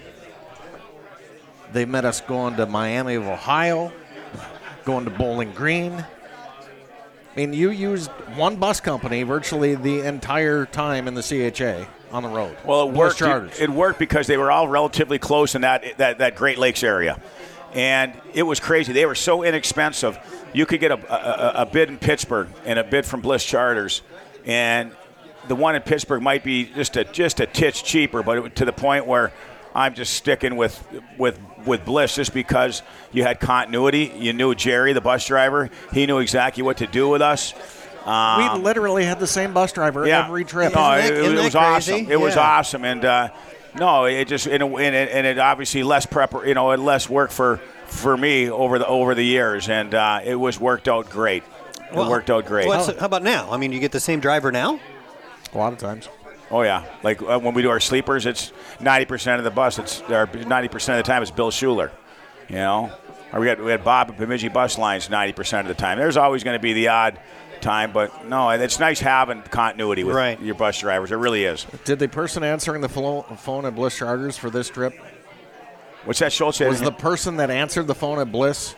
They met us going to Miami of Ohio, going to Bowling Green. I mean, you used one bus company virtually the entire time in the C H A on the road. Well, it Bliss worked. Charters. It worked because they were all relatively close in that, that, that Great Lakes area. And it was crazy. They were so inexpensive. You could get a, a, a bid in Pittsburgh and a bid from Bliss Charters, and the one in Pittsburgh might be just a just a titch cheaper, but it, to the point where I'm just sticking with with with Bliss just because you had continuity. You knew Jerry, the bus driver. He knew exactly what to do with us. Um, we literally had the same bus driver yeah. every trip. No, Isn't that, it, isn't it was that crazy? awesome. It yeah. was awesome, and uh, no, it just and it, and it, and it obviously less prep, you know, less work for, for me over the over the years, and uh, it was worked out great. It well, worked out great. How about now? I mean, you get the same driver now? A lot of times. Oh yeah, like uh, when we do our sleepers, it's ninety percent of the bus. It's ninety percent of the time it's Bill Schuler, you know. Or we had we had Bob at Bemidji Bus Lines ninety percent of the time. There's always going to be the odd time, but no, it's nice having continuity with right. your bus drivers. It really is. Did the person answering the phone at Bliss Charters for this trip? What's that, Schultz? Was the person that answered the phone at Bliss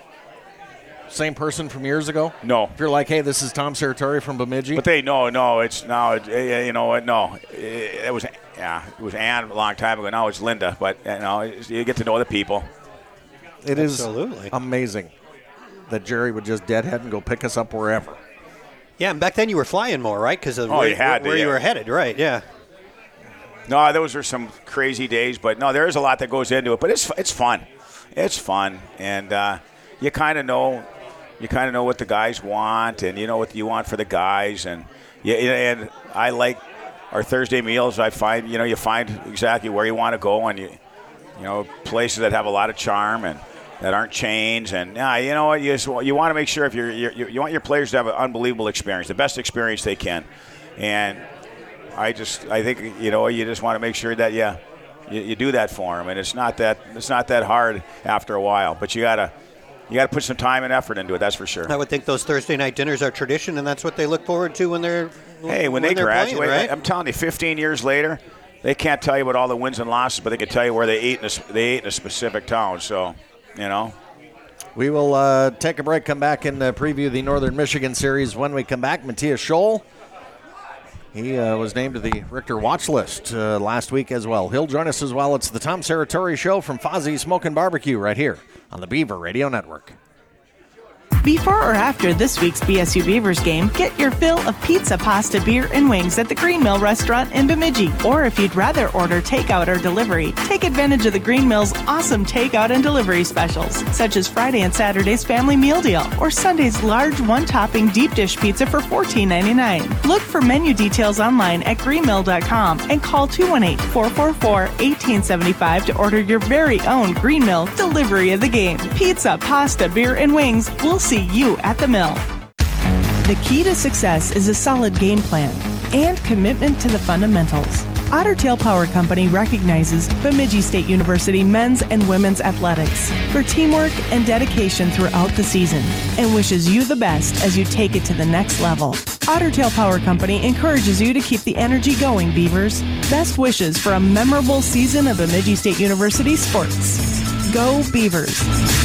same person from years ago? No. If you're like, hey, this is Tom Serratori from Bemidji. But they no, no, it's no, it, it, you know what? No, it, it was yeah, it was Ann a long time ago. Now it's Linda, but you know, you get to know the people. It is Absolutely. amazing that Jerry would just deadhead and go pick us up wherever. Yeah, and back then you were flying more, right? Because of Oh, where, you had to, where you yeah. were headed, right? Yeah. No, those are some crazy days, but no, there is a lot that goes into it. But it's it's fun, it's fun, and uh, you kind of know, you kind of know what the guys want, and you know what you want for the guys, and yeah, and I like our Thursday meals. I find you know you find exactly where you want to go, and you you know places that have a lot of charm and that aren't chains, and yeah, you know what you just, you want to make sure if you're, you're you want your players to have an unbelievable experience, the best experience they can, and I just I think you know you just want to make sure that yeah you, you do that for them, and it's not that it's not that hard after a while, but you gotta you gotta put some time and effort into it. That's for sure. I would think those Thursday night dinners are tradition, and that's what they look forward to when they're hey when, when they they're graduate. playing, right? I'm telling you, fifteen years later, they can't tell you about all the wins and losses, but they can tell you where they ate in a, they ate in a specific town. So you know. We will uh, take a break, come back and uh, preview the Northern Michigan series. When we come back, Matthias Scholl, he uh, was named to the Richter watch list uh, last week as well. He'll join us as well. It's the Tom Serratori Show from Fozzie's Smokin' Barbecue right here on the Beaver Radio Network. Before or after this week's B S U Beavers game, get your fill of pizza, pasta, beer, and wings at the Green Mill restaurant in Bemidji. Or if you'd rather order takeout or delivery, take advantage of the Green Mill's awesome takeout and delivery specials, such as Friday and Saturday's family meal deal, or Sunday's large one-topping deep dish pizza for fourteen ninety-nine. Look for menu details online at green mill dot com and call two one eight, four four four, one eight seven five to order your very own Green Mill delivery of the game. Pizza, pasta, beer, and wings. We'll see you at the Mill. The key to success is a solid game plan and commitment to the fundamentals. Otter Tail Power Company recognizes Bemidji State University men's and women's athletics for teamwork and dedication throughout the season and wishes you the best as you take it to the next level. Otter Tail Power Company encourages you to keep the energy going, Beavers. Best wishes for a memorable season of Bemidji State University sports. Go Beavers!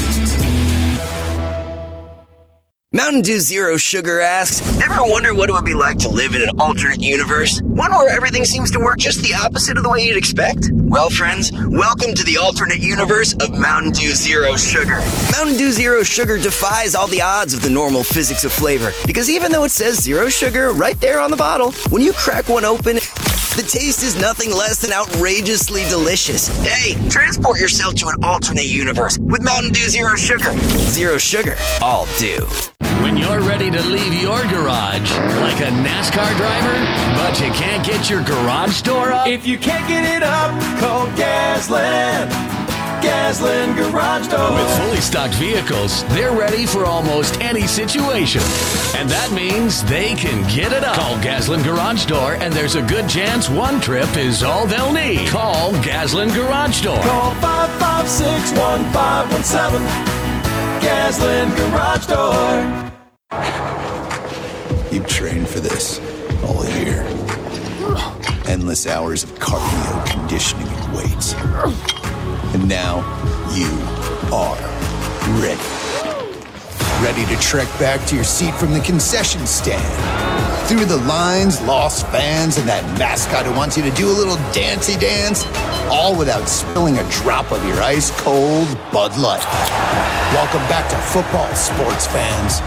Mountain Dew Zero Sugar asks, ever wonder what it would be like to live in an alternate universe? One where everything seems to work just the opposite of the way you'd expect? Well, friends, welcome to the alternate universe of Mountain Dew Zero Sugar. Mountain Dew Zero Sugar defies all the odds of the normal physics of flavor, because even though it says zero sugar right there on the bottle, when you crack one open, the taste is nothing less than outrageously delicious. Hey, transport yourself to an alternate universe with Mountain Dew Zero Sugar. Zero sugar, all dew. When you're ready to leave your garage like a NASCAR driver, but you can't get your garage door up? If you can't get it up, call Gasland. Gasland Garage Door. With fully stocked vehicles, they're ready for almost any situation. And that means they can get it up. Call Gasland Garage Door, and there's a good chance one trip is all they'll need. Call Gasland Garage Door. Call five five six, one five one seven. Gasland Garage Door. You've trained for this all year. Endless hours of cardio, conditioning, and weights. And now you are ready. Ready to trek back to your seat from the concession stand. Through the lines, lost fans, and that mascot who wants you to do a little dancey dance, all without spilling a drop of your ice-cold Bud Light. Welcome back to football, sports fans.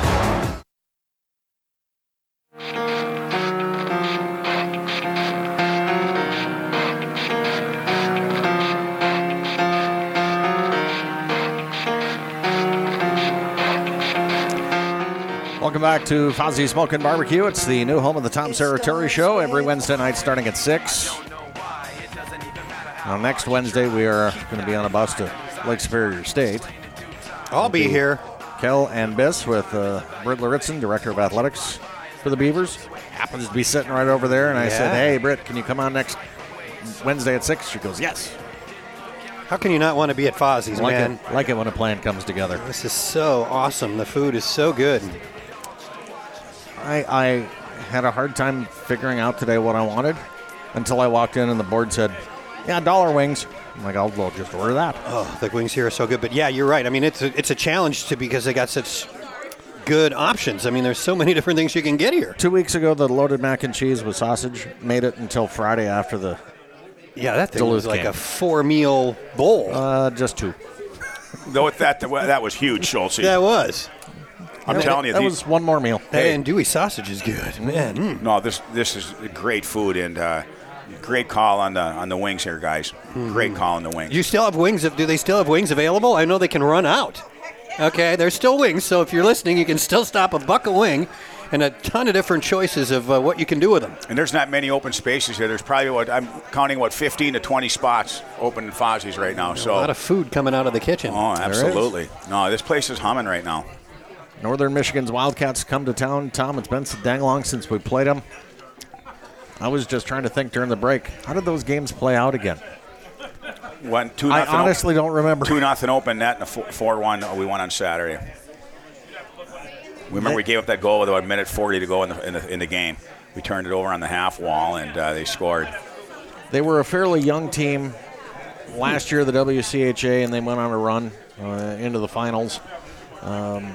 Welcome back to Fozzie Smokin' Barbecue. It's the new home of the Tom Serratore Show every Wednesday night starting at six. Now, next Wednesday, we are going to be on a bus to Lake Superior State. I'll be here. Kel and Biss with uh, Britt Laritzen, Director of Athletics for the Beavers. Happens to be sitting right over there, and I Yeah. said, hey, Britt, can you come on next Wednesday at six? She goes, yes. How can you not want to be at Fozzie's, like man? It, like it when a plan comes together. This is so awesome. The food is so good. I, I had a hard time figuring out today what I wanted until I walked in and the board said, yeah, dollar wings. I'm like, I'll well, just order that. Oh, the wings here are so good. But yeah, you're right. I mean, it's a, it's a challenge to because they got such good options. I mean, there's so many different things you can get here. Two weeks ago, the loaded mac and cheese with sausage made it until Friday after the Yeah, that thing Duluth was like game. a four-meal bowl. Uh, just two. Though that that was huge, Schultz. Yeah, it was. I'm That- telling you, that the- was one more meal. Hey, and Dewey sausage is good, man. Mm. No, this this is great food and uh, great call on the on the wings here, guys. Great call on the wings. Do you still have wings? Do they still have wings available? I know they can run out. Okay, there's still wings, so if you're listening, you can still stop a buck a wing and a ton of different choices of uh, what you can do with them. And there's not many open spaces here. There's probably what I'm counting what fifteen to twenty spots open in Fozzie's right now. So a lot of food coming out of the kitchen. Oh, absolutely. No, this place is humming right now. Northern Michigan's Wildcats come to town. Tom, it's been so dang long since we played them. I was just trying to think during the break, how did those games play out again? One, two I nothing honestly open, don't remember. Two nothing open net and a four one we won on Saturday. We remember we gave up that goal with about a minute forty to go in the in the, in the game. We turned it over on the half wall and uh, they scored. They were a fairly young team last year, the W C H A, and they went on a run uh, into the finals. Um,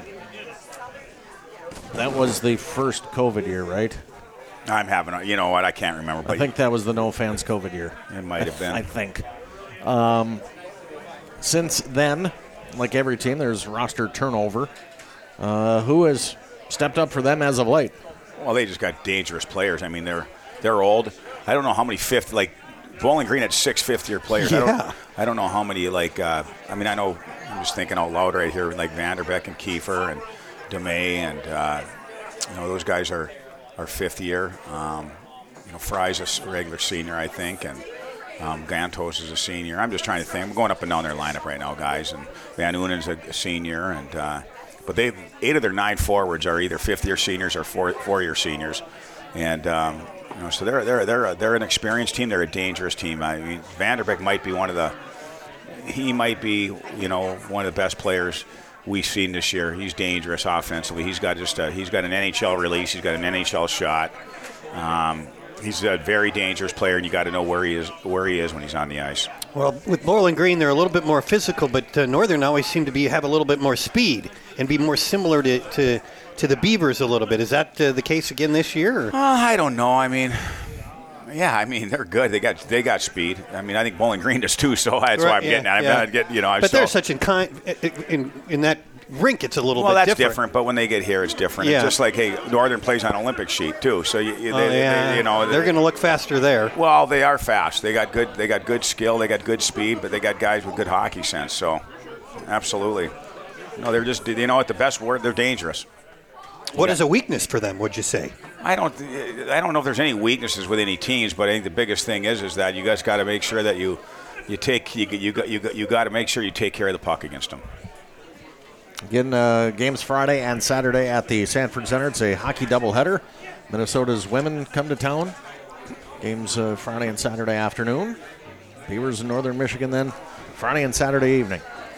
that was the first COVID year, right? I'm having a, you know what, I can't remember. But I think that was the no fans COVID year. It might have been. I think. Um, since then, like every team, there's roster turnover. Uh, who has stepped up for them as of late? Well, they just got dangerous players. I mean, they're they're old. I don't know how many fifth, like, Bowling Green had six fifth-year players. Yeah. I don't, I don't know how many, like, uh, I mean, I know, I'm just thinking out loud right here, like Vanderbeck and Kiefer and DeMay, and, uh, you know, those guys are, are fifth year. Um, you know, Fry's a regular senior, I think, and um, Gantos is a senior. I'm just trying to think. I'm going up and down their lineup right now, guys, and Van Unen's a, a senior, and uh, but they eight of their nine forwards are either fifth-year seniors or four, four-year seniors, and um, you know, so they're they're they're a, they're an experienced team. They're a dangerous team. I mean, Vanderbeek might be one of the he might be you know one of the best players we've seen this year. He's dangerous offensively. He's got just a, he's got an N H L release. He's got an N H L shot. Um, he's a very dangerous player, and you got to know where he is where he is when he's on the ice. Well, with Bowling Green, they're a little bit more physical, but uh, Northern always seem to be have a little bit more speed and be more similar to to, to the Beavers a little bit. Is that uh, the case again this year? Uh, I don't know. I mean, yeah, I mean they're good. They got they got speed. I mean, I think Bowling Green does too. So that's Right, why I'm yeah, getting at. I'm yeah. not getting you know. I'm But so, they're such in kind in in that rink. It's a little well, bit that's different. different. But when they get here, it's different. Yeah. It's just like, hey, Northern plays on Olympic sheet too. So you, you, Oh, they, yeah. they, you know they're going to look faster there. Well, they are fast. They got good. They got good skill. They got good speed. But they got guys with good hockey sense. So, absolutely. No, they're just. You know what? The best word. They're dangerous. What is a weakness for them? Would you say? I don't. I don't know if there's any weaknesses with any teams, but I think the biggest thing is is that you guys got to make sure that you, you take you you got you got you got to make sure you take care of the puck against them. Again, uh, games Friday and Saturday at the Sanford Center. It's a hockey doubleheader. Minnesota's women come to town. Games uh, Friday and Saturday afternoon. Beavers in Northern Michigan then Friday and Saturday evening.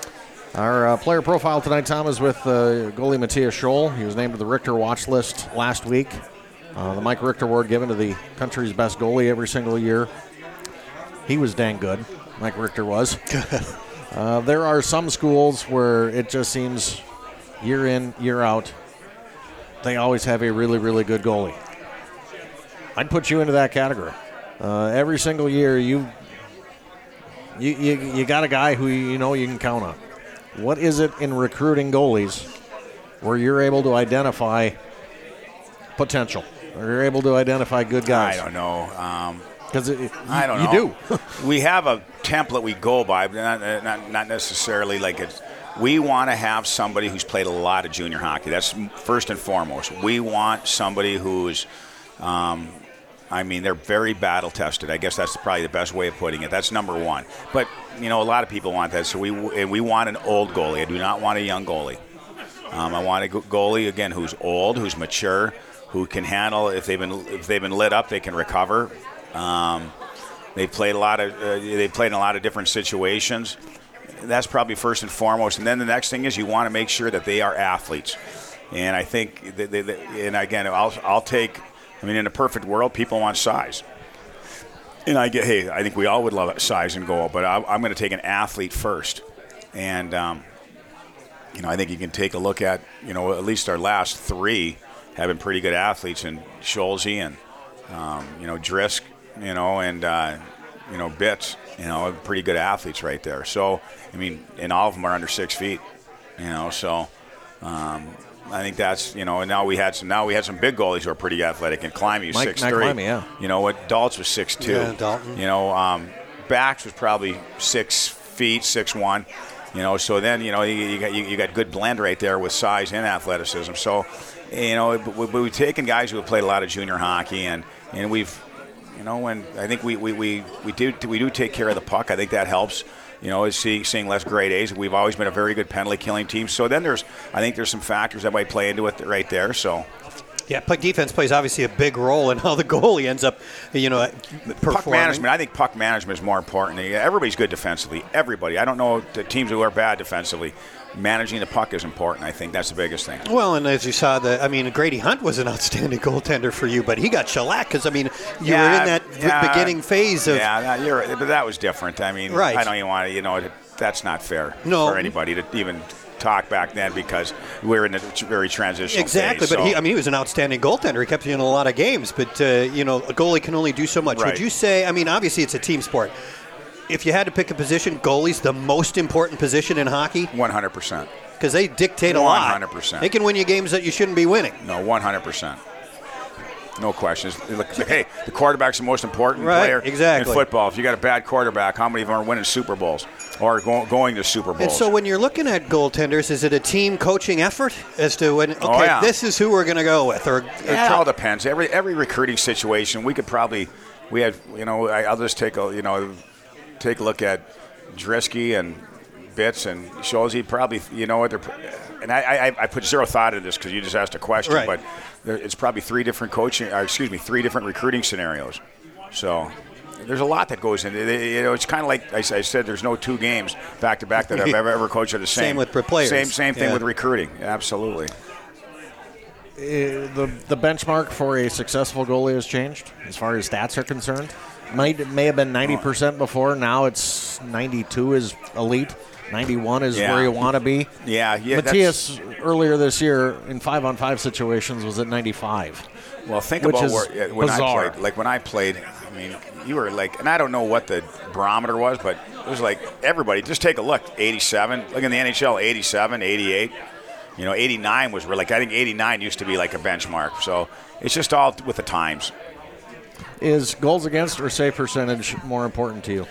Our uh, player profile tonight, Tom, is with uh, goalie Matthias Scholl. He was named to the Richter watch list last week. Uh, the Mike Richter Award given to the country's best goalie every single year. He was dang good. Mike Richter was. Uh, there are some schools where it just seems year in, year out, they always have a really, really good goalie. I'd put you into that category. Uh, every single year, you, you you you got a guy who you know you can count on. What is it in recruiting goalies where you're able to identify potential, or you're able to identify good guys? I don't know. Um, Because I don't you know. do. We have a template we go by, but not, not, not necessarily like it's. We want to have somebody who's played a lot of junior hockey. That's first and foremost. We want somebody who's, um, I mean, they're very battle tested. I guess that's probably the best way of putting it. That's number one. But you know, a lot of people want that. So we and we want an old goalie. I do not want a young goalie. Um, I want a goalie again who's old, who's mature, who can handle if they've been if they've been lit up, they can recover. Um, they played a lot of. Uh, they played in a lot of different situations. That's probably first and foremost. And then the next thing is you want to make sure that they are athletes. And I think, that they, they, and again, I'll I'll take. I mean, in a perfect world, people want size. And I get, hey, I think we all would love size and goal, but I, I'm going to take an athlete first. And um, you know, I think you can take a look at, you know, at least our last three have been pretty good athletes, and Scholze and um, you know Drisk. You know, and, uh, you know, Bitts, you know, pretty good athletes right there. So, I mean, and all of them are under six feet, you know, so um, I think that's, you know, and now we had some, now we had some big goalies who are pretty athletic, and Climby was six three. Yeah. You know what, Daltz was six two. Yeah, Dalton. You know, um, Bax was probably six feet, six one. You know, so then, you know, you, you got you, you got good blend right there with size and athleticism. So, you know, we, we've taken guys who have played a lot of junior hockey, and, and we've, You know, and I think we, we, we, we do we do take care of the puck. I think that helps. You know, is see, seeing less grade A's. We've always been a very good penalty killing team. So then there's, I think there's some factors that might play into it right there. So. Yeah, puck defense plays obviously a big role in how the goalie ends up, you know, performing. Puck management. I think puck management is more important. Everybody's good defensively. Everybody. I don't know the teams who are bad defensively. Managing the puck is important. I think that's the biggest thing. Well, and as you saw, the I mean, Grady Hunt was an outstanding goaltender for you, but he got shellacked because, I mean, you yeah, were in that yeah, beginning phase of. Yeah, that, you're, but that was different. I mean, right. I don't even want to, you know, that's not fair no. for anybody to even talk back then because we were in a very transitional exactly, phase. But so. he, I mean, he was an outstanding goaltender. He kept you in a lot of games, but uh, you know, a goalie can only do so much. Right. Would you say? I mean, obviously, it's a team sport. If you had to pick a position, goalie's the most important position in hockey. one hundred percent. because they dictate a one lot. hundred percent. They can win you games that you shouldn't be winning. No, one hundred percent. No questions. Look, hey, the quarterback's the most important Right, player exactly. in football. If you got a bad quarterback, how many of them are winning Super Bowls or go, going to Super Bowls? And so when you're looking at goaltenders, is it a team coaching effort as to when, okay, Oh, yeah. this is who we're going to go with? Or, or It all depends. Every every recruiting situation, we could probably, we had, you know, I, I'll just take a, you know, take a look at Drisky and Bitts and shows he probably, you know what, they're, and I, I, I put zero thought into this because you just asked a question, Right. but there, it's probably three different coaching, or excuse me, three different recruiting scenarios. So there's a lot that goes into it. You know, it's kind of like I, I said, there's no two games back to back that I've ever, ever coached are the same. Same with players. Same same thing Yeah. with recruiting. Absolutely. Uh, the the benchmark for a successful goalie has changed as far as stats are concerned. Might it may have been ninety percent before. Now it's ninety-two is elite. ninety-one is Yeah. where you want to be. Yeah, yeah. Matthias earlier this year in five-on-five situations was at ninety-five. Well, think which about is where, when bizarre. I played. Like when I played, I mean, you were like, and I don't know what the barometer was, but it was like everybody. Just take a look. eighty-seven. Look in the N H L. eighty-seven, eighty-eight. You know, eighty-nine was where, like, I think eighty-nine used to be like a benchmark. So it's just all with the times. Is goals against or save percentage more important to you?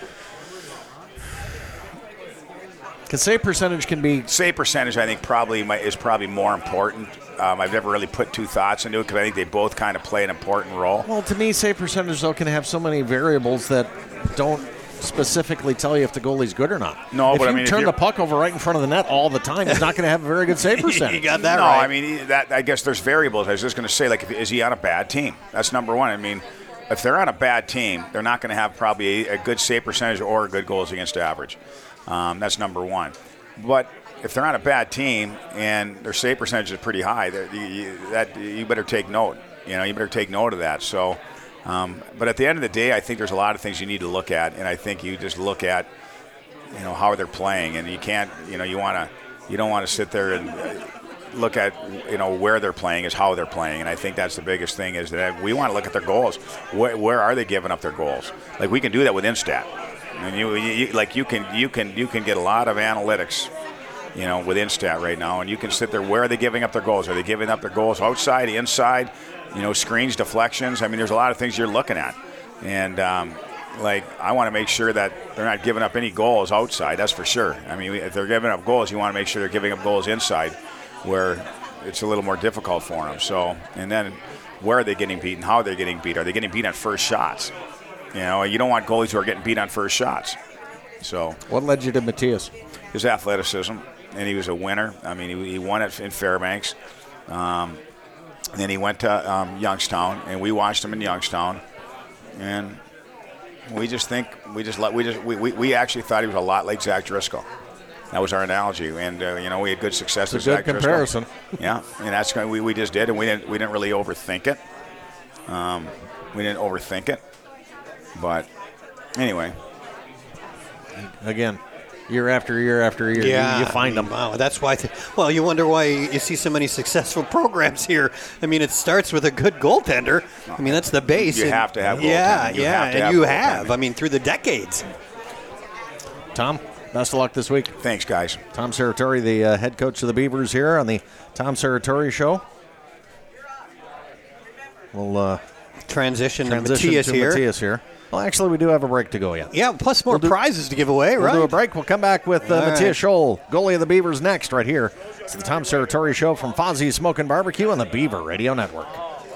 Because save percentage can be save percentage. I think probably my, is probably more important. Um, I've never really put two thoughts into it because I think they both kind of play an important role. Well, to me, save percentage though can have so many variables that don't specifically tell you if the goalie's good or not. No, if but you I mean, if turn you're- the puck over right in front of the net all the time, he's not going to have a very good save percentage. You got that no, right. I mean, that, I guess there's variables. I was just going to say, like, if, is he on a bad team? That's number one. I mean, if they're on a bad team, they're not going to have probably a, a good save percentage or a good goals against average. Um, that's number one. But if they're on a bad team and their save percentage is pretty high, that you, you, that you better take note. You know, you better take note of that. So, um, but at the end of the day, I think there's a lot of things you need to look at, and I think you just look at, you know, how they're playing, and you can't, you know, you want to, you don't want to sit there and uh, look at, you know, where they're playing is how they're playing, and I think that's the biggest thing is that we want to look at their goals. Where, where are they giving up their goals? Like we can do that with Instat. And you, you like you can you can you can get a lot of analytics, you know, with Instat right now, and you can sit there. Where are they giving up their goals? Are they giving up their goals outside, inside? You know, screens, deflections. I mean, there's a lot of things you're looking at, and um, like I want to make sure that they're not giving up any goals outside. That's for sure. I mean, if they're giving up goals, you want to make sure they're giving up goals inside, where it's a little more difficult for them. So, and then where are they getting beaten? How are they getting beat? Are they getting beat on first shots? You know, you don't want goalies who are getting beat on first shots. So, what led you to Matthias? His athleticism, and he was a winner. I mean, he, he won it in Fairbanks. Um, and then he went to um, Youngstown, and we watched him in Youngstown, and we just think we just let we just we, we, we actually thought he was a lot like Zach Driscoll. That was our analogy, and uh, you know we had good success It's with a Zach good comparison. Driscoll. Yeah, and that's kind of, we we just did, and we didn't we didn't really overthink it. Um, we didn't overthink it, but anyway. Again, year after year after year, Yeah, you, you find I mean, them. Wow, that's why. Th- well, you wonder why you see so many successful programs here. I mean, it starts with a good goaltender. I mean, that's the base. You and- have to have Yeah, goaltending. You yeah, have to and have you goaltending. have. I mean, through the decades. Tom, best of luck this week. Thanks, guys. Tom Serratori, the uh, head coach of the Beavers here on the Tom Serratori Show. We'll uh, transition, transition to Matthias to here. Matthias here. Well, actually, we do have a break to go yet. Yeah, plus more We'll do- prizes to give away, We'll right? do a break. We'll come back with uh, All Matthias right. Scholl, goalie of the Beavers, next right here. It's the Tom Serratori Show from Fozzie's Smokin' Barbecue on the Beaver Radio Network.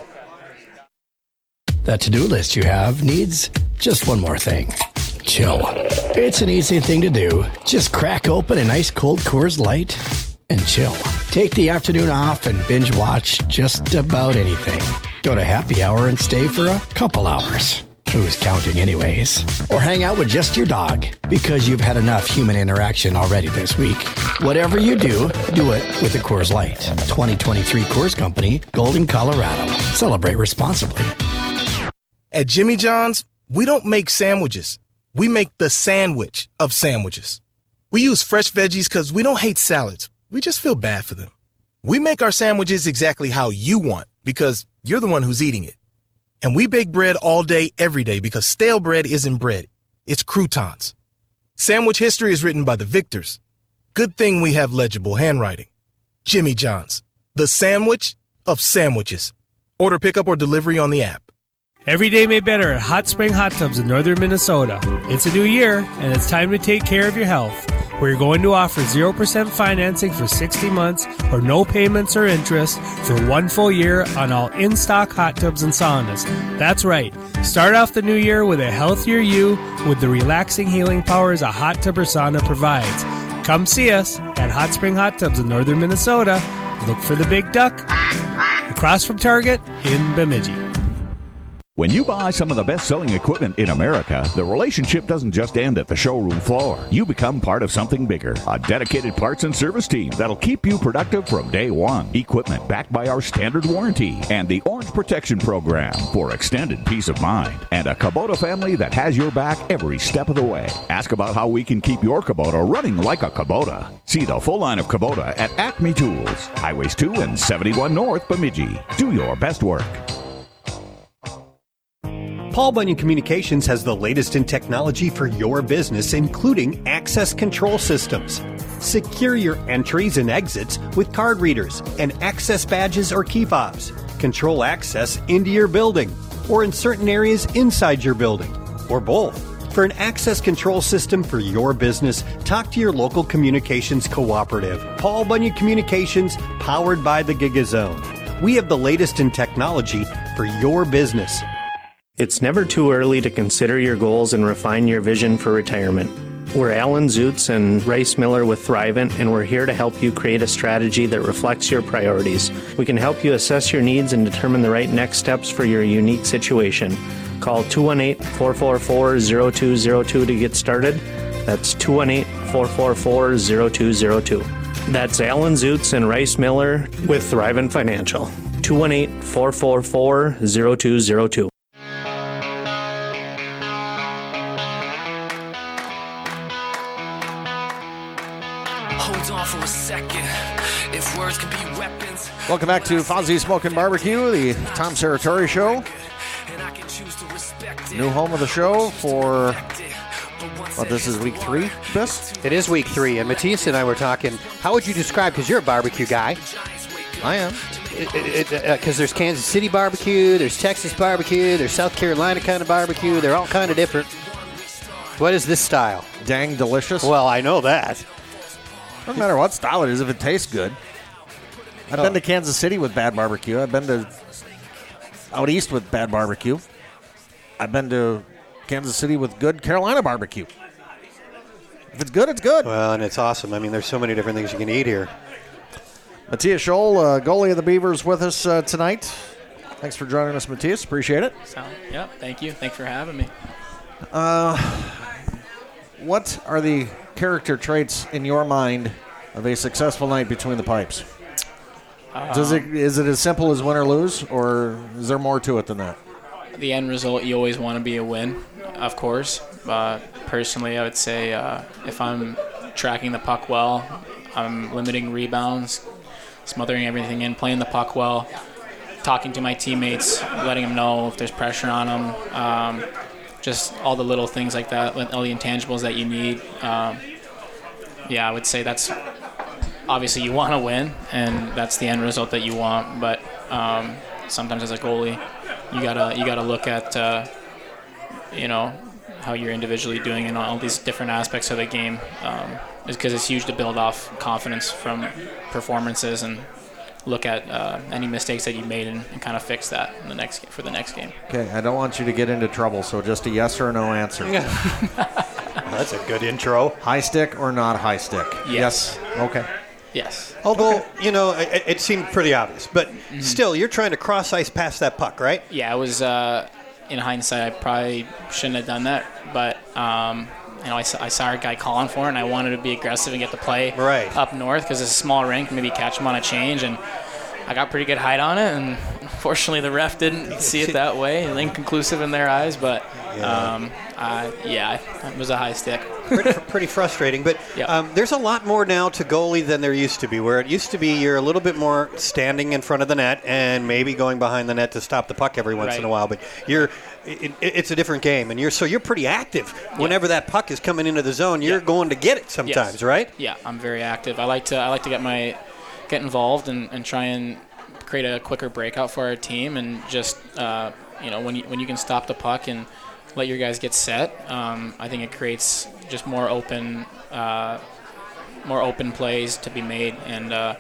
That to-do list you have needs just one more thing. Chill. It's an easy thing to do. Just crack open an ice cold Coors Light and chill. Take the afternoon off and binge watch just about anything. Go to happy hour and stay for a couple hours. Who's counting anyways? Or hang out with just your dog because you've had enough human interaction already this week. Whatever you do, do it with a Coors Light. twenty twenty-three Coors Company, Golden, Colorado. Celebrate responsibly. At Jimmy John's, we don't make sandwiches. We make the sandwich of sandwiches. We use fresh veggies because we don't hate salads. We just feel bad for them. We make our sandwiches exactly how you want because you're the one who's eating it. And we bake bread all day, every day because stale bread isn't bread. It's croutons. Sandwich history is written by the victors. Good thing we have legible handwriting. Jimmy John's, the sandwich of sandwiches. Order pickup or delivery on the app. Every day made better at Hot Spring Hot Tubs in northern Minnesota. It's a new year, and it's time to take care of your health. We're going to offer zero percent financing for sixty months or no payments or interest for one full year on all in-stock hot tubs and saunas. That's right. Start off the new year with a healthier you with the relaxing healing powers a hot tub or sauna provides. Come see us at Hot Spring Hot Tubs in northern Minnesota. Look for the Big Duck across from Target in Bemidji. When you buy some of the best-selling equipment in America, the relationship doesn't just end at the showroom floor. You become part of something bigger, a dedicated parts and service team that'll keep you productive from day one. Equipment backed by our standard warranty and the Orange Protection Program for extended peace of mind. And a Kubota family that has your back every step of the way. Ask about how we can keep your Kubota running like a Kubota. See the full line of Kubota at Acme Tools, Highways two and seventy-one North, Bemidji. Do your best work. Paul Bunyan Communications has the latest in technology for your business, including access control systems. Secure your entries and exits with card readers and access badges or key fobs. Control access into your building or in certain areas inside your building, or both. For an access control system for your business, talk to your local communications cooperative. Paul Bunyan Communications, powered by the GigaZone. We have the latest in technology for your business. It's never too early to consider your goals and refine your vision for retirement. We're Alan Zutz and Rice Miller with Thrivent, and we're here to help you create a strategy that reflects your priorities. We can help you assess your needs and determine the right next steps for your unique situation. Call two one eight, four four four, zero two zero two to get started. That's two one eight, four four four, zero two zero two. That's Alan Zutz and Rice Miller with Thrivent Financial. two one eight, four four four, zero two zero two. Welcome back to Fozzie Smoking Barbecue, the Tom Serratori Show. New home of the show for, well, this is week three, this? It is week three, and Matthias and I were talking, how would you describe, because you're a barbecue guy. I am. Because uh, there's Kansas City barbecue, there's Texas barbecue, there's South Carolina kind of barbecue. They're all kind of different. What is this style? Dang delicious. Well, I know that. Doesn't matter what style it is if it tastes good. I've oh. been to Kansas City with bad barbecue. I've been to out east with bad barbecue. I've been to Kansas City with good Carolina barbecue. If it's good, it's good. Well, and it's awesome. I mean, there's so many different things you can eat here. Matthias Scholl, uh, goalie of the Beavers, with us uh, tonight. Thanks for joining us, Matthias. Appreciate it. So, yeah, thank you. Thanks for having me. Uh, what are the character traits in your mind of a successful night between the pipes? Um, Does it, is it as simple as win or lose, or is there more to it than that? The end result, you always want to be a win, of course. Uh, personally, I would say uh, if I'm tracking the puck well, I'm limiting rebounds, smothering everything in, playing the puck well, talking to my teammates, letting them know if there's pressure on them, um, just all the little things like that, all the intangibles that you need. Um, yeah, I would say that's obviously you want to win, and that's the end result that you want. But um, sometimes as a goalie, you gotta you gotta look at uh, you know how you're individually doing in all these different aspects of the game. Um, is because it's huge to build off confidence from performances and look at uh, any mistakes that you made and, and kind of fix that in the next for the next game. Okay, I don't want you to get into trouble, so just a yes or no answer. Well, that's a good intro. High stick or not high stick? Yes. yes. Okay. Yes. Although, okay. you know, it, it seemed pretty obvious, but mm-hmm. still, you're trying to cross ice past that puck, right? Yeah, I was, uh, in hindsight, I probably shouldn't have done that, but um, you know, I saw, I saw a guy calling for it, and I wanted to be aggressive and get the play right. up north because it's a small rink, maybe catch him on a change, and I got pretty good height on it, and Fortunately, the ref didn't see it that way. Inconclusive in their eyes, but Yeah. um, uh, yeah, it was a high stick. pretty, pretty frustrating, but um, there's a lot more now to goalie than there used to be, where it used to be you're a little bit more standing in front of the net and maybe going behind the net to stop the puck every once Right. in a while, but you're it, it's a different game, and you're so you're pretty active. Whenever that puck is coming into the zone, you're going to get it sometimes, Yes. right? Yeah, I'm very active. I like to I like to get my get involved and, and try and create a quicker breakout for our team, and just uh, you know when you when you can stop the puck and let your guys get set, um, I think it creates just more open uh, more open plays to be made, and uh,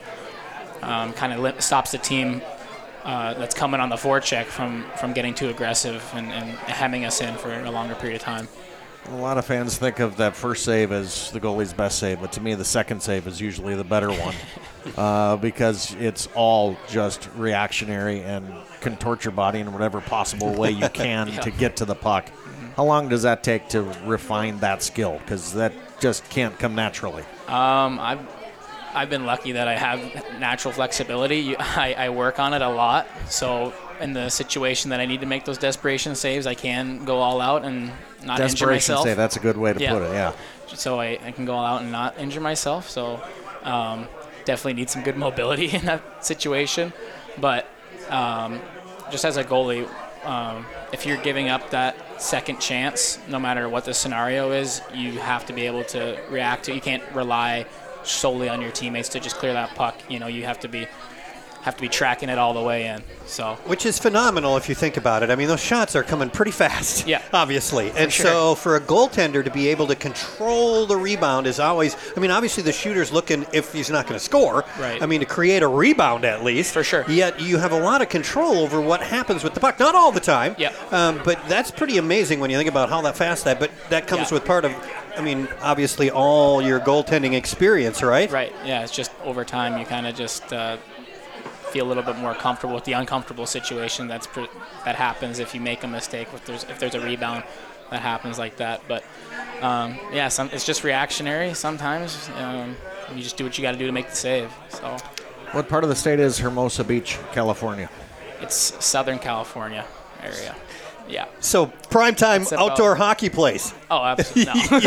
um, kind of li- stops the team uh, that's coming on the forecheck from from getting too aggressive and, and hemming us in for a longer period of time. A lot of fans think of that first save as the goalie's best save, but to me, the second save is usually the better one uh, because it's all just reactionary and contort your body in whatever possible way you can Yeah. to get to the puck. How long does that take to refine that skill? Because that just can't come naturally. Um, I've I've been lucky that I have natural flexibility. You- I, I work on it a lot, so in the situation that I need to make those desperation saves, I can go all out and not injure Desperation myself. save, that's a good way to Yeah. put it, yeah. So I, I can go all out and not injure myself. So um, definitely need some good mobility in that situation. But um, just as a goalie, um, if you're giving up that second chance, no matter what the scenario is, you have to be able to react to. You can't rely solely on your teammates to just clear that puck. You know, you have to be have to be tracking it all the way in. So, Which is phenomenal if you think about it. I mean, those shots are coming pretty fast, yeah, obviously. And sure. so for a goaltender to be able to control the rebound is always, I mean, obviously the shooter's looking, if he's not going to score, Right. I mean, to create a rebound at least. For sure. Yet you have a lot of control over what happens with the puck. Not all the time, Yeah. um, but that's pretty amazing when you think about how that fast that, but that comes Yeah. with part of, I mean, obviously all your goaltending experience, right? Right. Yeah. It's just over time you kind of just uh, feel a little bit more comfortable with the uncomfortable situation that's pr- that happens if you make a mistake. If there's if there's a rebound that happens like that, but um, yeah, some, it's just reactionary sometimes. Um, you just do what you got to do to make the save. So What part of the state is Hermosa Beach, California? it's Southern California area. Yeah. So primetime It's about- outdoor hockey place. Oh, absolutely. No.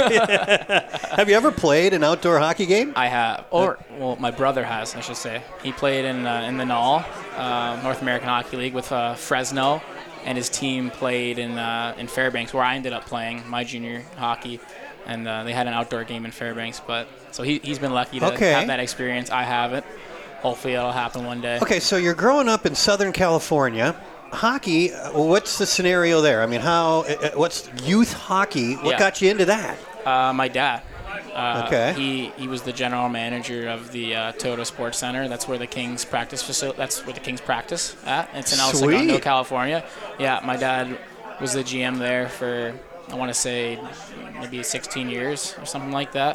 Have you ever played an outdoor hockey game? I have, or well, my brother has, I should say. He played in uh, in the N A L, uh, North American Hockey League, with uh, Fresno, and his team played in uh, in Fairbanks, where I ended up playing my junior hockey, and uh, they had an outdoor game in Fairbanks. But so he he's been lucky to Okay. have that experience. I haven't. Hopefully, it'll happen one day. Okay, so you're growing up in Southern California. Hockey, uh, what's the scenario there? I mean, how? uh, What's youth hockey? What Yeah. got you into that? Uh, my dad. Uh, Okay. He he was the general manager of the uh, Toyota Sports Center. That's where the Kings practice facility. That's where the Kings practice at. It's in El Sweet. Segundo, California. Yeah, my dad was the G M there for I want to say maybe sixteen years or something like that.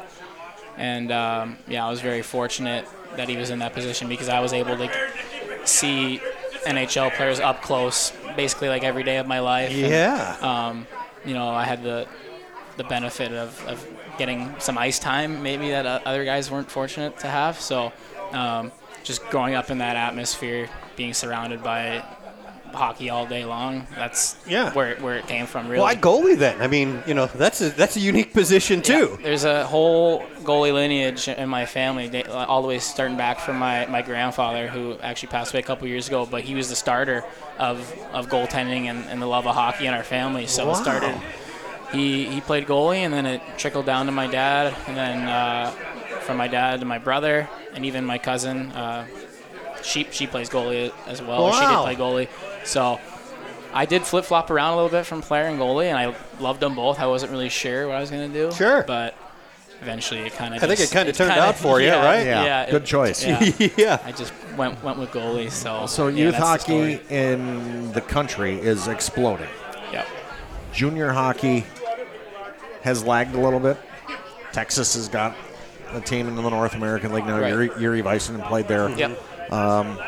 And um, yeah, I was very fortunate that he was in that position because I was able to see N H L players up close, basically like every day of my life. And, Yeah. um, you know, I had the the benefit of, of getting some ice time, maybe that uh, other guys weren't fortunate to have. So, um, just growing up in that atmosphere, being surrounded by hockey all day long, that's Yeah. where it, where it came from. Really. Why goalie then? I mean, you know, that's a that's a unique position too. Yeah, there's a whole goalie lineage in my family, they, all the way starting back from my, my grandfather, who actually passed away a couple years ago, but he was the starter of, of goaltending and, and the love of hockey in our family. So Wow. it started, he, he played goalie, and then it trickled down to my dad, and then uh, from my dad to my brother, and even my cousin. Uh, she, she plays goalie as well. Or she did Wow. play goalie. So I did flip-flop around a little bit from player and goalie, and I loved them both. I wasn't really sure what I was going to do. Sure. But eventually it kind of I think it kinda turned out for you, right? Yeah, Yeah. good it- choice. Yeah. Yeah. I just went went with goalie. So, So yeah, youth that's the hockey story. in the country is exploding. Yep. Junior hockey has lagged a little bit. Texas has got a team in the North American League now. Right. Yuri, Yuri Weissman played there. Yep. Um,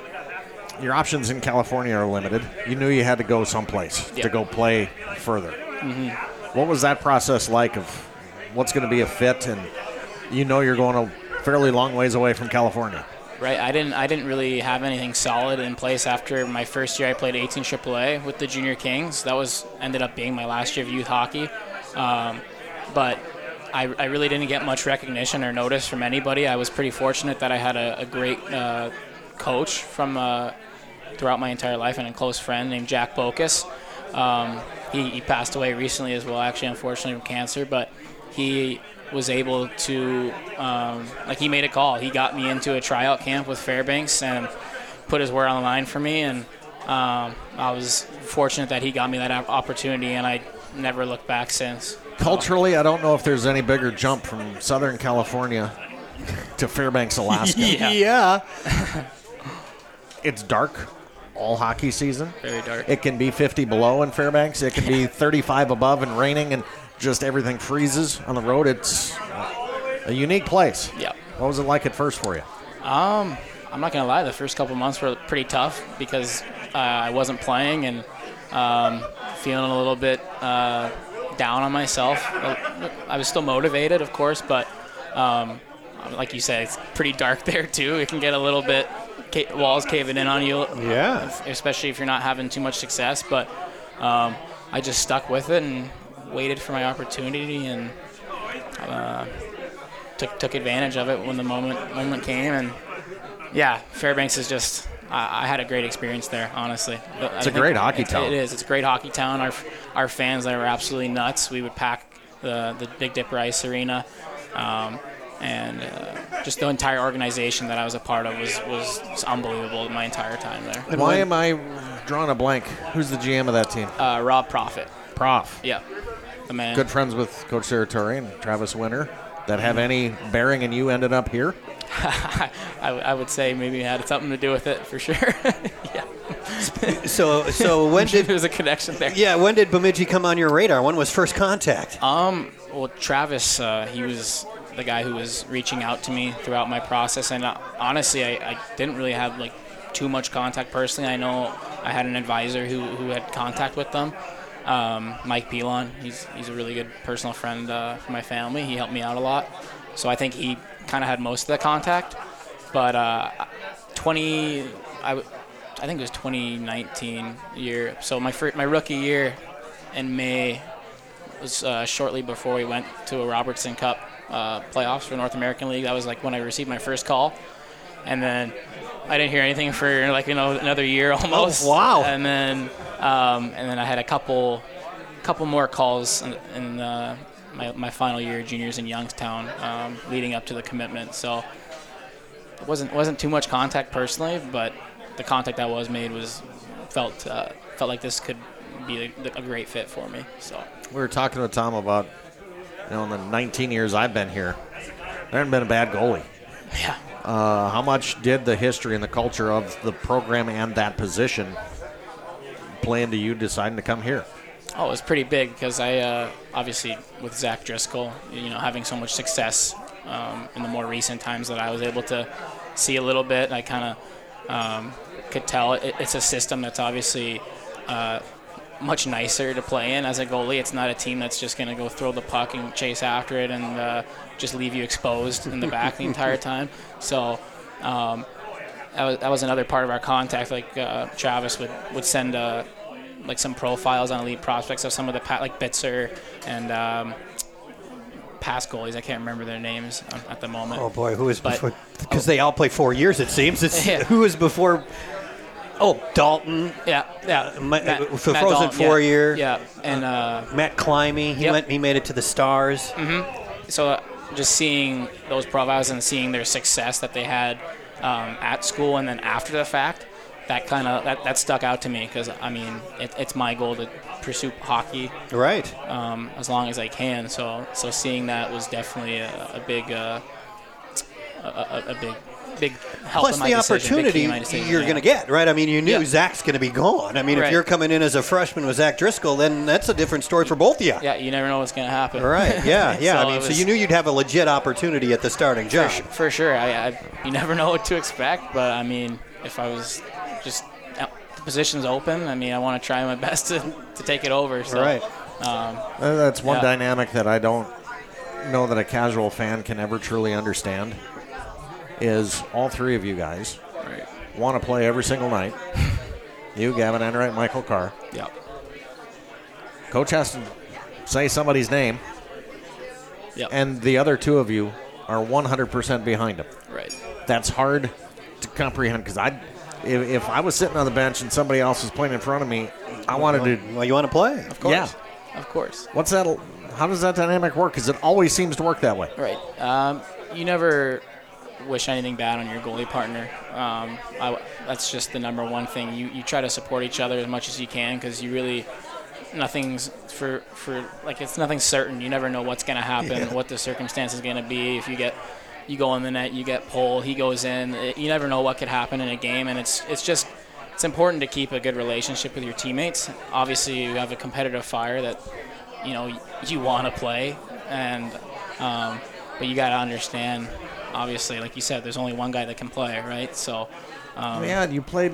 your options in California are limited. You knew you had to go someplace Yep. to go play further. Mhm. What was that process like of what's going to be a fit, and you know you're going a fairly long ways away from California? right? I didn't I didn't really have anything solid in place after my first year. I played eighteen triple A with the Junior Kings. That was ended up being my last year of youth hockey. Um, but I, I really didn't get much recognition or notice from anybody. I was pretty fortunate that I had a, a great uh, coach from uh, throughout my entire life and a close friend named Jack Bocus. Um, he, he passed away recently as well, actually, unfortunately, from cancer. But he was able to, um, like, he made a call. He got me into a tryout camp with Fairbanks and put his word on the line for me. And um, I was fortunate that he got me that opportunity, and I never looked back since. Culturally, I don't know if there's any bigger jump from Southern California to Fairbanks, Alaska. Yeah. yeah. It's dark all hockey season. Very dark. It can be fifty below in Fairbanks. It can be thirty-five above and raining, and just everything freezes on the road. It's a unique place. Yeah. What was it like at first for you? Um, I'm not going to lie. The first couple months were pretty tough because uh, I wasn't playing and um, feeling a little bit uh, down on myself. I was still motivated, of course, but um, like you said, it's pretty dark there too. It can get a little bit ca- walls caving in on you. Yeah. Especially if you're not having too much success. But um, I just stuck with it and waited for my opportunity and uh, took took advantage of it when the moment moment came. And yeah, Fairbanks is just. I, I had a great experience there, honestly. But it's I a great hockey it, town. It is. It's a great hockey town. Our our fans there were absolutely nuts. We would pack the the Big Dipper Ice Arena. Um, And uh, just the entire organization that I was a part of was, was, was unbelievable my entire time there. And why am I drawing a blank? Who's the G M of that team? Uh, Rob Profit. Prof. Yeah, the man. Good friends with Coach Saratori and Travis Winter. That have any bearing in you ended up here? I, I would say maybe it had something to do with it for sure. yeah. So so when did there was a connection there? Yeah, when did Bemidji come on your radar? When was first contact? Um, well, Travis, uh, he was the guy who was reaching out to me throughout my process, and uh, honestly, I, I didn't really have like too much contact personally. I know I had an advisor who, who had contact with them, um, Mike Pelon. He's he's a really good personal friend uh, for my family. He helped me out a lot, so I think he kind of had most of the contact. But uh, twenty, I, w- I think it was twenty nineteen year. So my fir- my rookie year in May was uh, shortly before we went to a Robertson Cup uh, playoffs for North American League. That was like when I received my first call, and then I didn't hear anything for like you know another year almost. Oh, wow! And then um, and then I had a couple couple more calls in, in uh, my my final year, juniors in Youngstown, um, leading up to the commitment. So it wasn't wasn't too much contact personally, but the contact that was made was felt uh, felt like this could be a, a great fit for me. So we were talking with Tom about, you know, in the nineteen years I've been here, there hasn't been a bad goalie. Yeah. Uh, how much did the history and the culture of the program and that position play into you deciding to come here? Oh, it was pretty big because I uh, obviously with Zach Driscoll, you know, having so much success um, in the more recent times that I was able to see a little bit, I kind of um, could tell it, it's a system that's obviously uh, much nicer to play in as a goalie. It's not a team that's just going to go throw the puck and chase after it and uh, just leave you exposed in the back the entire time. So um, that, was, that was another part of our contact. Like uh, Travis would, would send uh, like some profiles on elite prospects of some of the pa- like Bitzer and um, past goalies. I can't remember their names at the moment. Oh boy, who was but, before? Because oh. they all play four years, it seems. It's, yeah. Who was before? Oh, Dalton. Yeah, yeah. My, Matt, for Matt Frozen Dalton, four yeah. year. Yeah, and uh, Matt Climby. He yep. went. He made it to the Stars. Mm-hmm. So uh, just seeing those profiles and seeing their success that they had um, at school and then after the fact, that kind of that, that stuck out to me because I mean it, it's my goal to pursue hockey right um, as long as I can. So so seeing that was definitely a, a big uh, a, a, a big. Big help Plus in my the decision, opportunity big decision, you're yeah. going to get, right? I mean, you knew yeah. Zach's going to be gone. I mean, right. if you're coming in as a freshman with Zach Driscoll, then that's a different story for both of you. Yeah, you never know what's going to happen. Right, yeah, yeah. so I mean, was, so you knew you'd have a legit opportunity at the starting job. For, for sure. I, I, you never know what to expect, but, I mean, if I was just the position's open, I mean, I want to try my best to, to take it over. So, right. Um, uh, that's one yeah. dynamic that I don't know that a casual fan can ever truly understand. is all three of you guys right. want to play every single night. You, Gavin Enright, Michael Carr. Yep. Coach has to say somebody's name. Yep. And the other two of you are one hundred percent behind him. Right. That's hard to comprehend because I, if, if I was sitting on the bench and somebody else was playing in front of me, I wanted to. Well, you want to play? Of course. Yeah. Of course. What's that? How does that dynamic work? Because it always seems to work that way. Right. Um, you never wish anything bad on your goalie partner. Um, I, that's just the number one thing. You you try to support each other as much as you can because you really nothing's for for like it's nothing certain. You never know what's going to happen, yeah. what the circumstance is going to be. If you get you go in the net, you get pulled, he goes in. It, you never know what could happen in a game, and it's it's just it's important to keep a good relationship with your teammates. Obviously, you have a competitive fire that you know you want to play, and um, but you got to understand. Obviously, like you said, there's only one guy that can play, right? So, um, yeah, you played.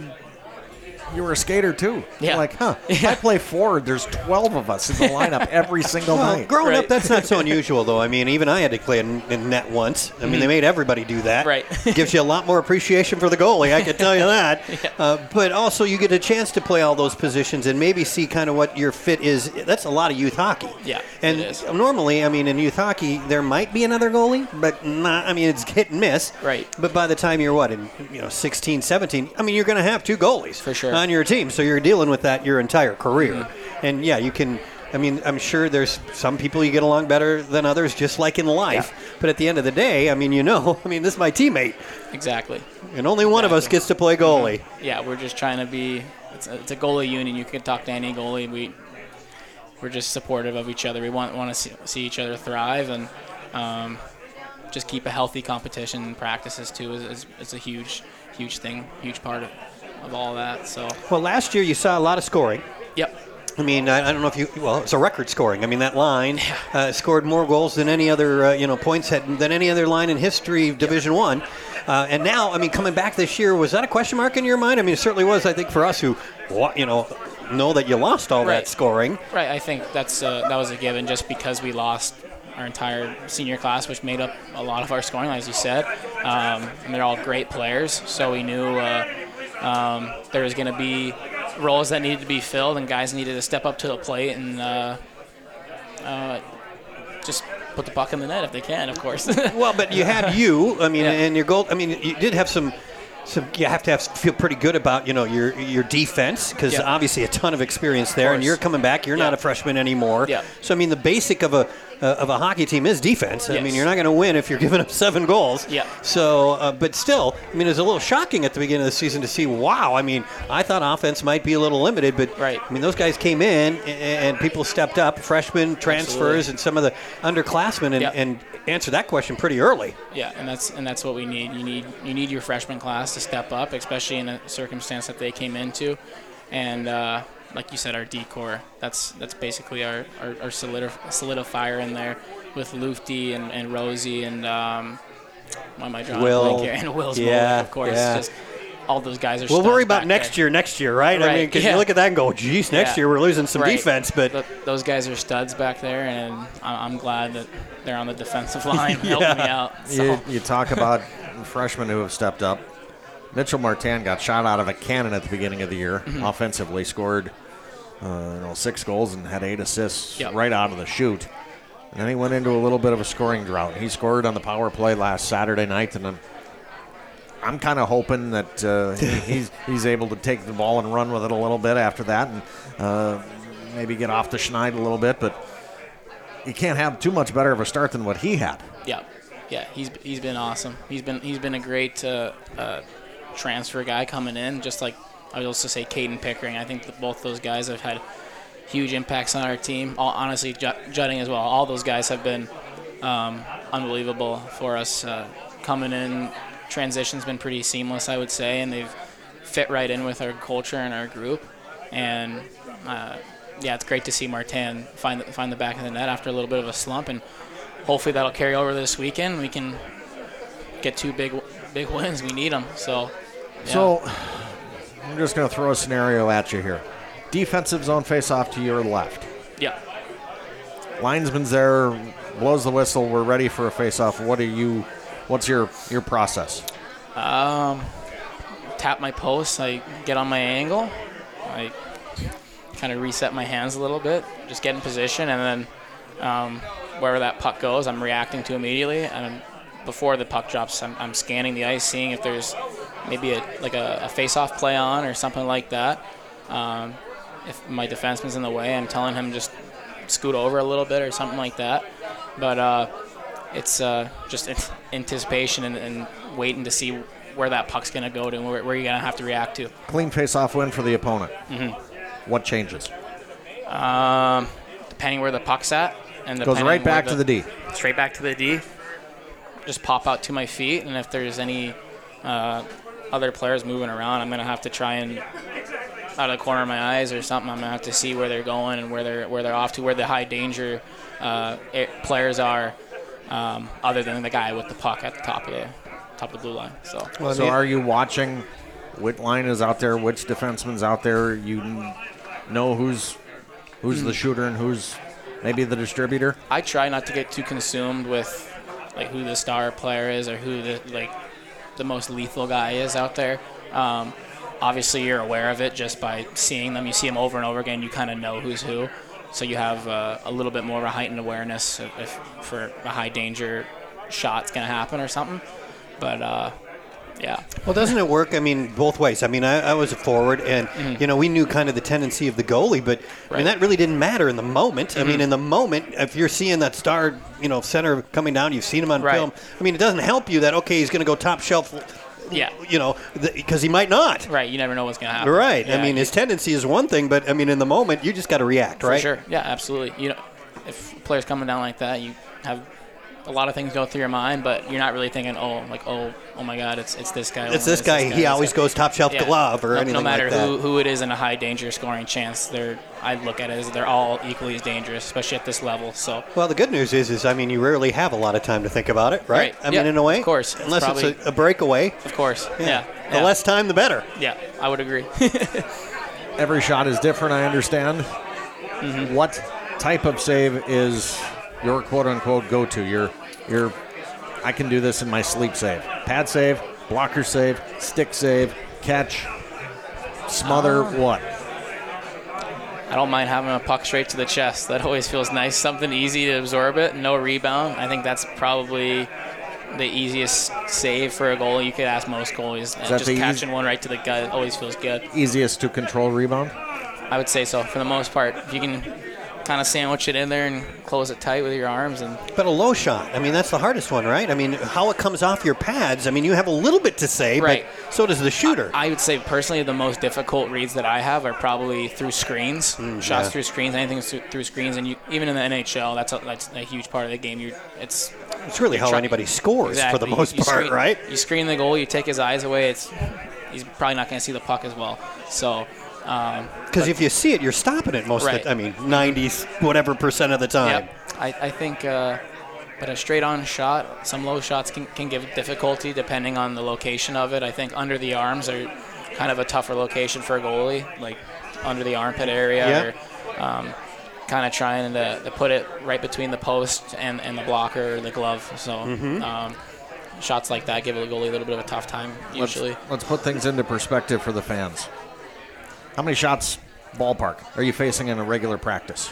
You were a skater too. Yeah. You're like, huh? If I play forward, there's twelve of us in the lineup every single well, night. Growing right. up, that's not so unusual, though. I mean, even I had to play in, in net once. I mean, mm-hmm. they made everybody do that. Right. Gives you a lot more appreciation for the goalie, I can tell you that. yeah. uh, but also, you get a chance to play all those positions and maybe see kind of what your fit is. That's a lot of youth hockey. Yeah. And it is. normally, I mean, in youth hockey, there might be another goalie, but not. I mean, it's hit and miss. Right. But by the time you're what in you know sixteen, seventeen, I mean, you're going to have two goalies for sure on your team. So you're dealing with that your entire career. Mm-hmm. And yeah, you can, I mean, I'm sure there's some people you get along better than others, just like in life. Yeah. But at the end of the day, I mean, you know, I mean, this is my teammate. Exactly. And only one exactly. of us gets to play goalie. Mm-hmm. Yeah, we're just trying to be, it's a, it's a goalie union. You can talk to any goalie. We, we're just supportive of each other. We want, want to see, see each other thrive and um, just keep a healthy competition. Practices, too, is, is, is a huge, huge thing, huge part of of all that. So well, last year you saw a lot of scoring. Yep. I mean, I, I don't know if you. Well, it's a record scoring. I mean, that line uh, scored more goals than any other, uh, you know, points had than any other line in history of Division One. Uh, and now, I mean, coming back this year, was that a question mark in your mind? I mean, it certainly was. I think for us who, you know, know that you lost all right. that scoring. Right. I think that's uh, that was a given, just because we lost our entire senior class, which made up a lot of our scoring, as you said. Um, and they're all great players, so we knew. Uh, Um, there was going to be roles that needed to be filled, and guys needed to step up to the plate and uh, uh, just put the puck in the net if they can, of course. Well, but you had you, I mean, yeah. and your goal. I mean, you did have some. Some you have to have feel pretty good about you know your your defense because yeah. obviously a ton of experience there, and you're coming back. You're yeah. not a freshman anymore. Yeah. So I mean, the basic of a uh, of a hockey team is defense. Yes. I mean, you're not going to win if you're giving up seven goals. Yeah. So, uh, but still, I mean, it's a little shocking at the beginning of the season to see. Wow. I mean, I thought offense might be a little limited, but right. I mean, those guys came in and, and people stepped up, freshmen, transfers, Absolutely. and some of the underclassmen, and, yeah. and answered that question pretty early. Yeah, and that's and that's what we need. You need you need your freshman class to step up, especially in a circumstance that they came into, and uh, like you said, our D-core. That's that's basically our our, our solidif- solidifier in there with Lufty and, and Rosie and um, why am I drawing Will, blank here? And Will's yeah, of course. Yeah. Just all those guys are. We'll worry studs about back next there. year. Next year, right? right. I mean, because yeah. you look at that and go, "Geez, next yeah. year we're losing some right. defense." But Th- those guys are studs back there, and I'm glad that they're on the defensive line yeah. helping me out. So. You, you talk about freshmen who have stepped up. Mitchell Martin got shot out of a cannon at the beginning of the year. Mm-hmm. Offensively, scored uh, you know, six goals and had eight assists yep. right out of the chute. And then he went into a little bit of a scoring drought. He scored on the power play last Saturday night, and then I'm kind of hoping that uh, he's he's able to take the ball and run with it a little bit after that, and uh, maybe get off the schneid a little bit. But you can't have too much better of a start than what he had. Yeah, yeah, he's he's been awesome. He's been he's been a great uh, uh, transfer guy coming in. Just like I would also say, Caden Pickering. I think that both those guys have had huge impacts on our team. All, honestly, Jutting as well. All those guys have been um, unbelievable for us uh, coming in. Transition's been pretty seamless, I would say, and they've fit right in with our culture and our group. And uh, yeah, it's great to see Martin find the, find the back of the net after a little bit of a slump, and hopefully that'll carry over this weekend. We can get two big big wins. We need them. So. Yeah. So I'm just going to throw a scenario at you here. Defensive zone face-off to your left. Yeah. Linesman's there, blows the whistle. We're ready for a face-off. What are you? What's your, your process? Um, tap my post. I get on my angle. I kind of reset my hands a little bit, just get in position, and then um, wherever that puck goes, I'm reacting to immediately. And before the puck drops, I'm, I'm scanning the ice, seeing if there's maybe a like a, a face-off play on or something like that. Um, if my defenseman's in the way, I'm telling him just scoot over a little bit or something like that. But uh, it's uh, just it's anticipation and, and waiting to see where that puck's going to go to and where, where you're going to have to react to. Clean face-off win for the opponent. Mm-hmm. What changes? Um, depending where the puck's at. And Goes right back the, to the D. Straight back to the D. Just pop out to my feet, and if there's any uh, other players moving around, I'm going to have to try and, out of the corner of my eyes or something, I'm going to have to see where they're going and where they're where they're off to, where the high danger uh, players are, um, other than the guy with the puck at the top of the top of the blue line. So, well, so are you watching which line is out there, which defenseman's out there? You know who's who's Hmm. the shooter and who's maybe the distributor? I try not to get too consumed with like who the star player is or who the like the most lethal guy is out there. Um, obviously, you're aware of it just by seeing them. You see them over and over again. You kind of know who's who, so you have uh, a little bit more of a heightened awareness if, if for a high danger shot's going to happen or something. But uh, yeah. Well, doesn't it work? I mean, both ways. I mean, I, I was a forward, and Mm-hmm. you know, we knew kind of the tendency of the goalie, but I mean, that really didn't matter in the moment. I Mm-hmm. mean, in the moment, if you're seeing that star, you know, center coming down, you've seen him on Right. film. I mean, it doesn't help you that okay, he's going to go top shelf. Yeah. You know, because he might not. Right. You never know what's going to happen. Right. Yeah, I mean, his tendency is one thing, but I mean, in the moment, you just got to react, For right? sure. Yeah, absolutely. You know, if a player's coming down like that, you have a lot of things go through your mind, but you're not really thinking, oh, like, oh, oh my God, it's it's this guy. It's oh, this guy, he this always guy. goes top shelf Yeah. glove or no, anything no matter like that. who, who it is in a high danger scoring chance, they're I look at it as they're all equally as dangerous, especially at this level. So Well, the good news is, is I mean, you rarely have a lot of time to think about it, right? Right. I Yeah, mean, in a way, of course. It's unless probably- it's a, a breakaway. of course, yeah, The yeah. less time, the better. Yeah, I would agree. Every shot is different, I understand. Mm-hmm. What type of save is your quote-unquote go-to? Your, your, I can do this in my sleep save. Pad save, blocker save, stick save, catch, smother, Um, what? I don't mind having a puck straight to the chest. That always feels nice. Something easy to absorb it, no rebound. I think that's probably the easiest save for a goalie. You could ask most goalies. that Just the catching eas- one right to the gut always feels good. Easiest to control rebound? I would say so for the most part. If you can kind of sandwich it in there and close it tight with your arms. and But a low shot, I mean, that's the hardest one, right? I mean, how it comes off your pads, I mean, you have a little bit to say, Right. but so does the shooter. I would say personally the most difficult reads that I have are probably through screens, shots Mm, yeah. through screens, anything through, through screens, and you, even in the N H L, that's a, that's a huge part of the game. You, it's It's really how try- anybody scores for the Exactly. most You- you part, screen- right? You screen the goal, you take his eyes away. It's he's probably not going to see the puck as well. So. Um, Because if you see it, you're stopping it most Right. of the I mean, ninety whatever percent of the time. Yep. I, I think, uh, but a straight-on shot, some low shots can, can give difficulty depending on the location of it. I think under the arms are kind of a tougher location for a goalie, like under the armpit area, Yep. or um, kind of trying to, to put it right between the post and, and the blocker or the glove. So Mhm. um, shots like that give a goalie a little bit of a tough time usually. Let's, let's put things into perspective for the fans. How many shots, ballpark, are you facing in a regular practice?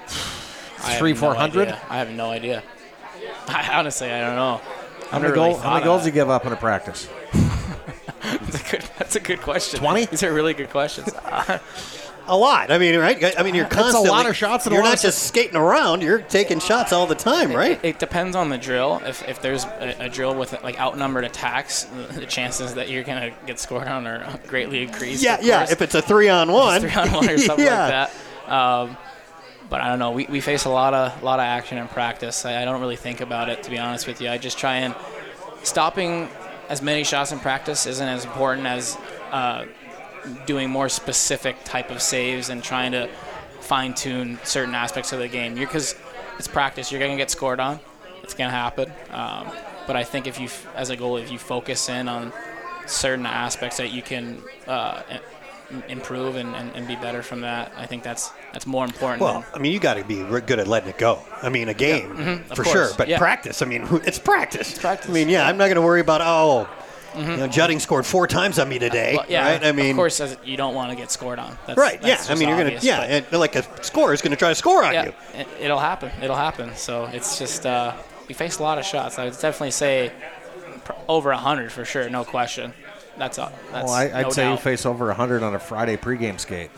I have Three, no four hundred? idea. I have no idea. I, honestly, I don't know. How I've many, never really goal, how many thought goals of do you give up in a practice? That's a good. That's a good question. twenty? These are really good questions. A lot. I mean, right? I mean, you're That's a constantly. lot of shots and a You're lot not of- just skating around. You're taking shots all the time, right? It, it depends on the drill. If, if there's a, a drill with like outnumbered attacks, the, the chances that you're gonna get scored on are greatly increased. Yeah, of yeah. course. If it's a three on one, Three on one or something yeah. like that. Um, but I don't know. We, we face a lot of lot of action in practice. I, I don't really think about it, to be honest with you. I just try and stopping as many shots in practice isn't as important as uh, doing more specific type of saves and trying to fine tune certain aspects of the game. Because it's practice, you're gonna get scored on. It's gonna happen. Um, but I think if you, as a goalie, if you focus in on certain aspects that you can uh, improve and, and, and be better from that, I think that's that's more important. Well, I mean, you got to be re- good at letting it go. I mean, a game Mhm, of for course. sure, but Yeah. practice. I mean, who- it's practice. It's practice. I mean, yeah, I'm not going to worry about oh, Mhm. You know, Judding scored four times on me today. Well, yeah, right? I mean, of course, as- you don't want to get scored on. That's, right? that's yeah, I just mean, you're obvious, gonna, yeah, but- and like a scorer is gonna try to score on yeah, you. it, it'll happen. It'll happen. So it's just uh, we faced a lot of shots. I would definitely say pr- over one hundred for sure, no question. That's all. That's Well, I, I'd no say you doubt. face over one hundred on a Friday pregame skate.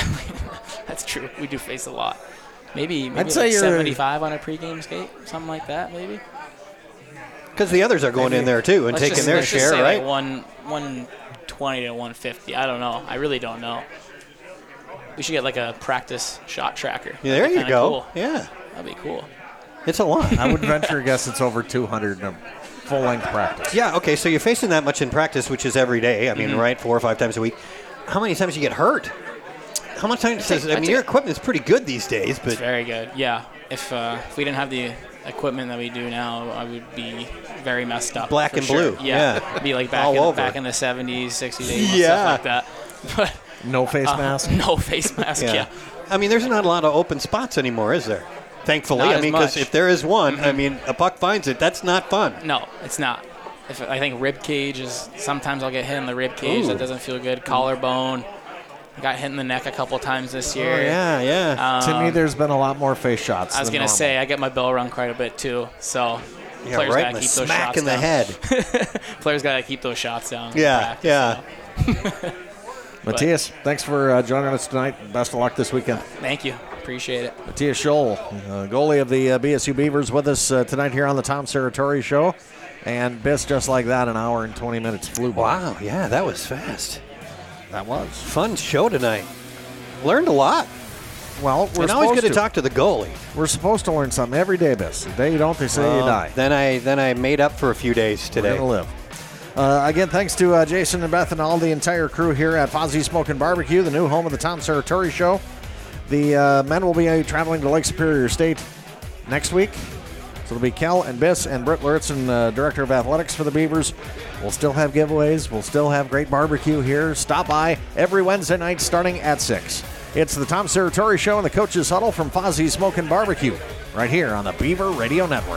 That's true. We do face a lot. Maybe, maybe I'd say like you're- seventy-five on a pregame skate, something like that, maybe. Because the others are going in there too and Let's taking just- their let's just share, say right? Like one, one twenty to one fifty. I don't know. I really don't know. We should get like a practice shot tracker. Yeah, there That'd be you kinda go. Cool. Yeah, that'd be cool. it's a lot. I would venture a guess it's over two hundred in a full-length practice. Yeah, okay, so you're facing that much in practice, which is every day. I mean, Mhm. right, four or five times a week. How many times you get hurt? How much time does I, I mean, take- your equipment's pretty good these days, but It's very good. Yeah. If uh, if we didn't have the equipment that we do now, I would be very messed up. Black for and sure. blue. Yeah. Yeah. Be like back All in over. back in the seventies, sixties, eighties, Yeah. stuff like that. But no face uh, mask. No face mask. Yeah. I mean, there's not a lot of open spots anymore, is there? Thankfully. Not I as mean, because much. if there is one, I mean, a puck finds it. That's not fun. No, it's not. If I think rib cage is sometimes I'll get hit in the rib cage. Ooh. That doesn't feel good. Collarbone. I got hit in the neck a couple times this year. Oh, yeah, yeah. to me, Um, there's been a lot more face shots. I was than gonna normal. say I get my bell rung quite a bit too. So Yeah, players right gotta in the keep those smack shots in the down. head. Players gotta keep those shots down. in Yeah, practice, yeah. so. Matthias, thanks for uh, joining us tonight. Best of luck this weekend. Thank you. Appreciate it. Matthias Scholl, uh, goalie of the uh, B S U Beavers, with us uh, tonight here on the Tom Serratori Show. And Biss, just like that, an hour and twenty minutes flew by. Wow, yeah, that was fast. That was. Fun show tonight. Learned a lot. Well, we're and always supposed good to to talk to the goalie. We're supposed to learn something every day, Biss. The day you don't, they say you Well, die. Then I then I made up for a few days today. We're going to live. Uh, again, thanks to uh, Jason and Beth and all the entire crew here at Fozzie Smokin' Barbecue, the new home of the Tom Serratori Show. The uh, men will be uh, traveling to Lake Superior State next week. So it'll be Kel and Biss and Britt Luritzen, uh, Director of Athletics for the Beavers. We'll still have giveaways. We'll still have great barbecue here. Stop by every Wednesday night starting at six. It's the Tom Serratori Show and the Coaches Huddle from Fozzie Smokin' Barbecue right here on the Beaver Radio Network.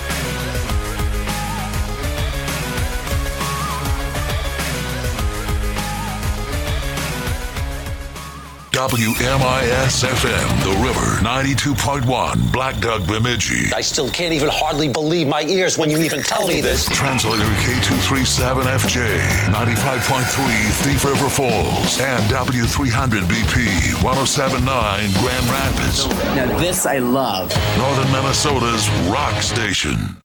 W M I S F M, The River, ninety-two point one, Black Duck, Bemidji. I still can't even hardly believe my ears when you even tell me this. Translator K two thirty-seven F J, ninety-five point three, Thief River Falls, and W three hundred B P, one oh seven point nine, Grand Rapids. Now this I love. Northern Minnesota's rock station.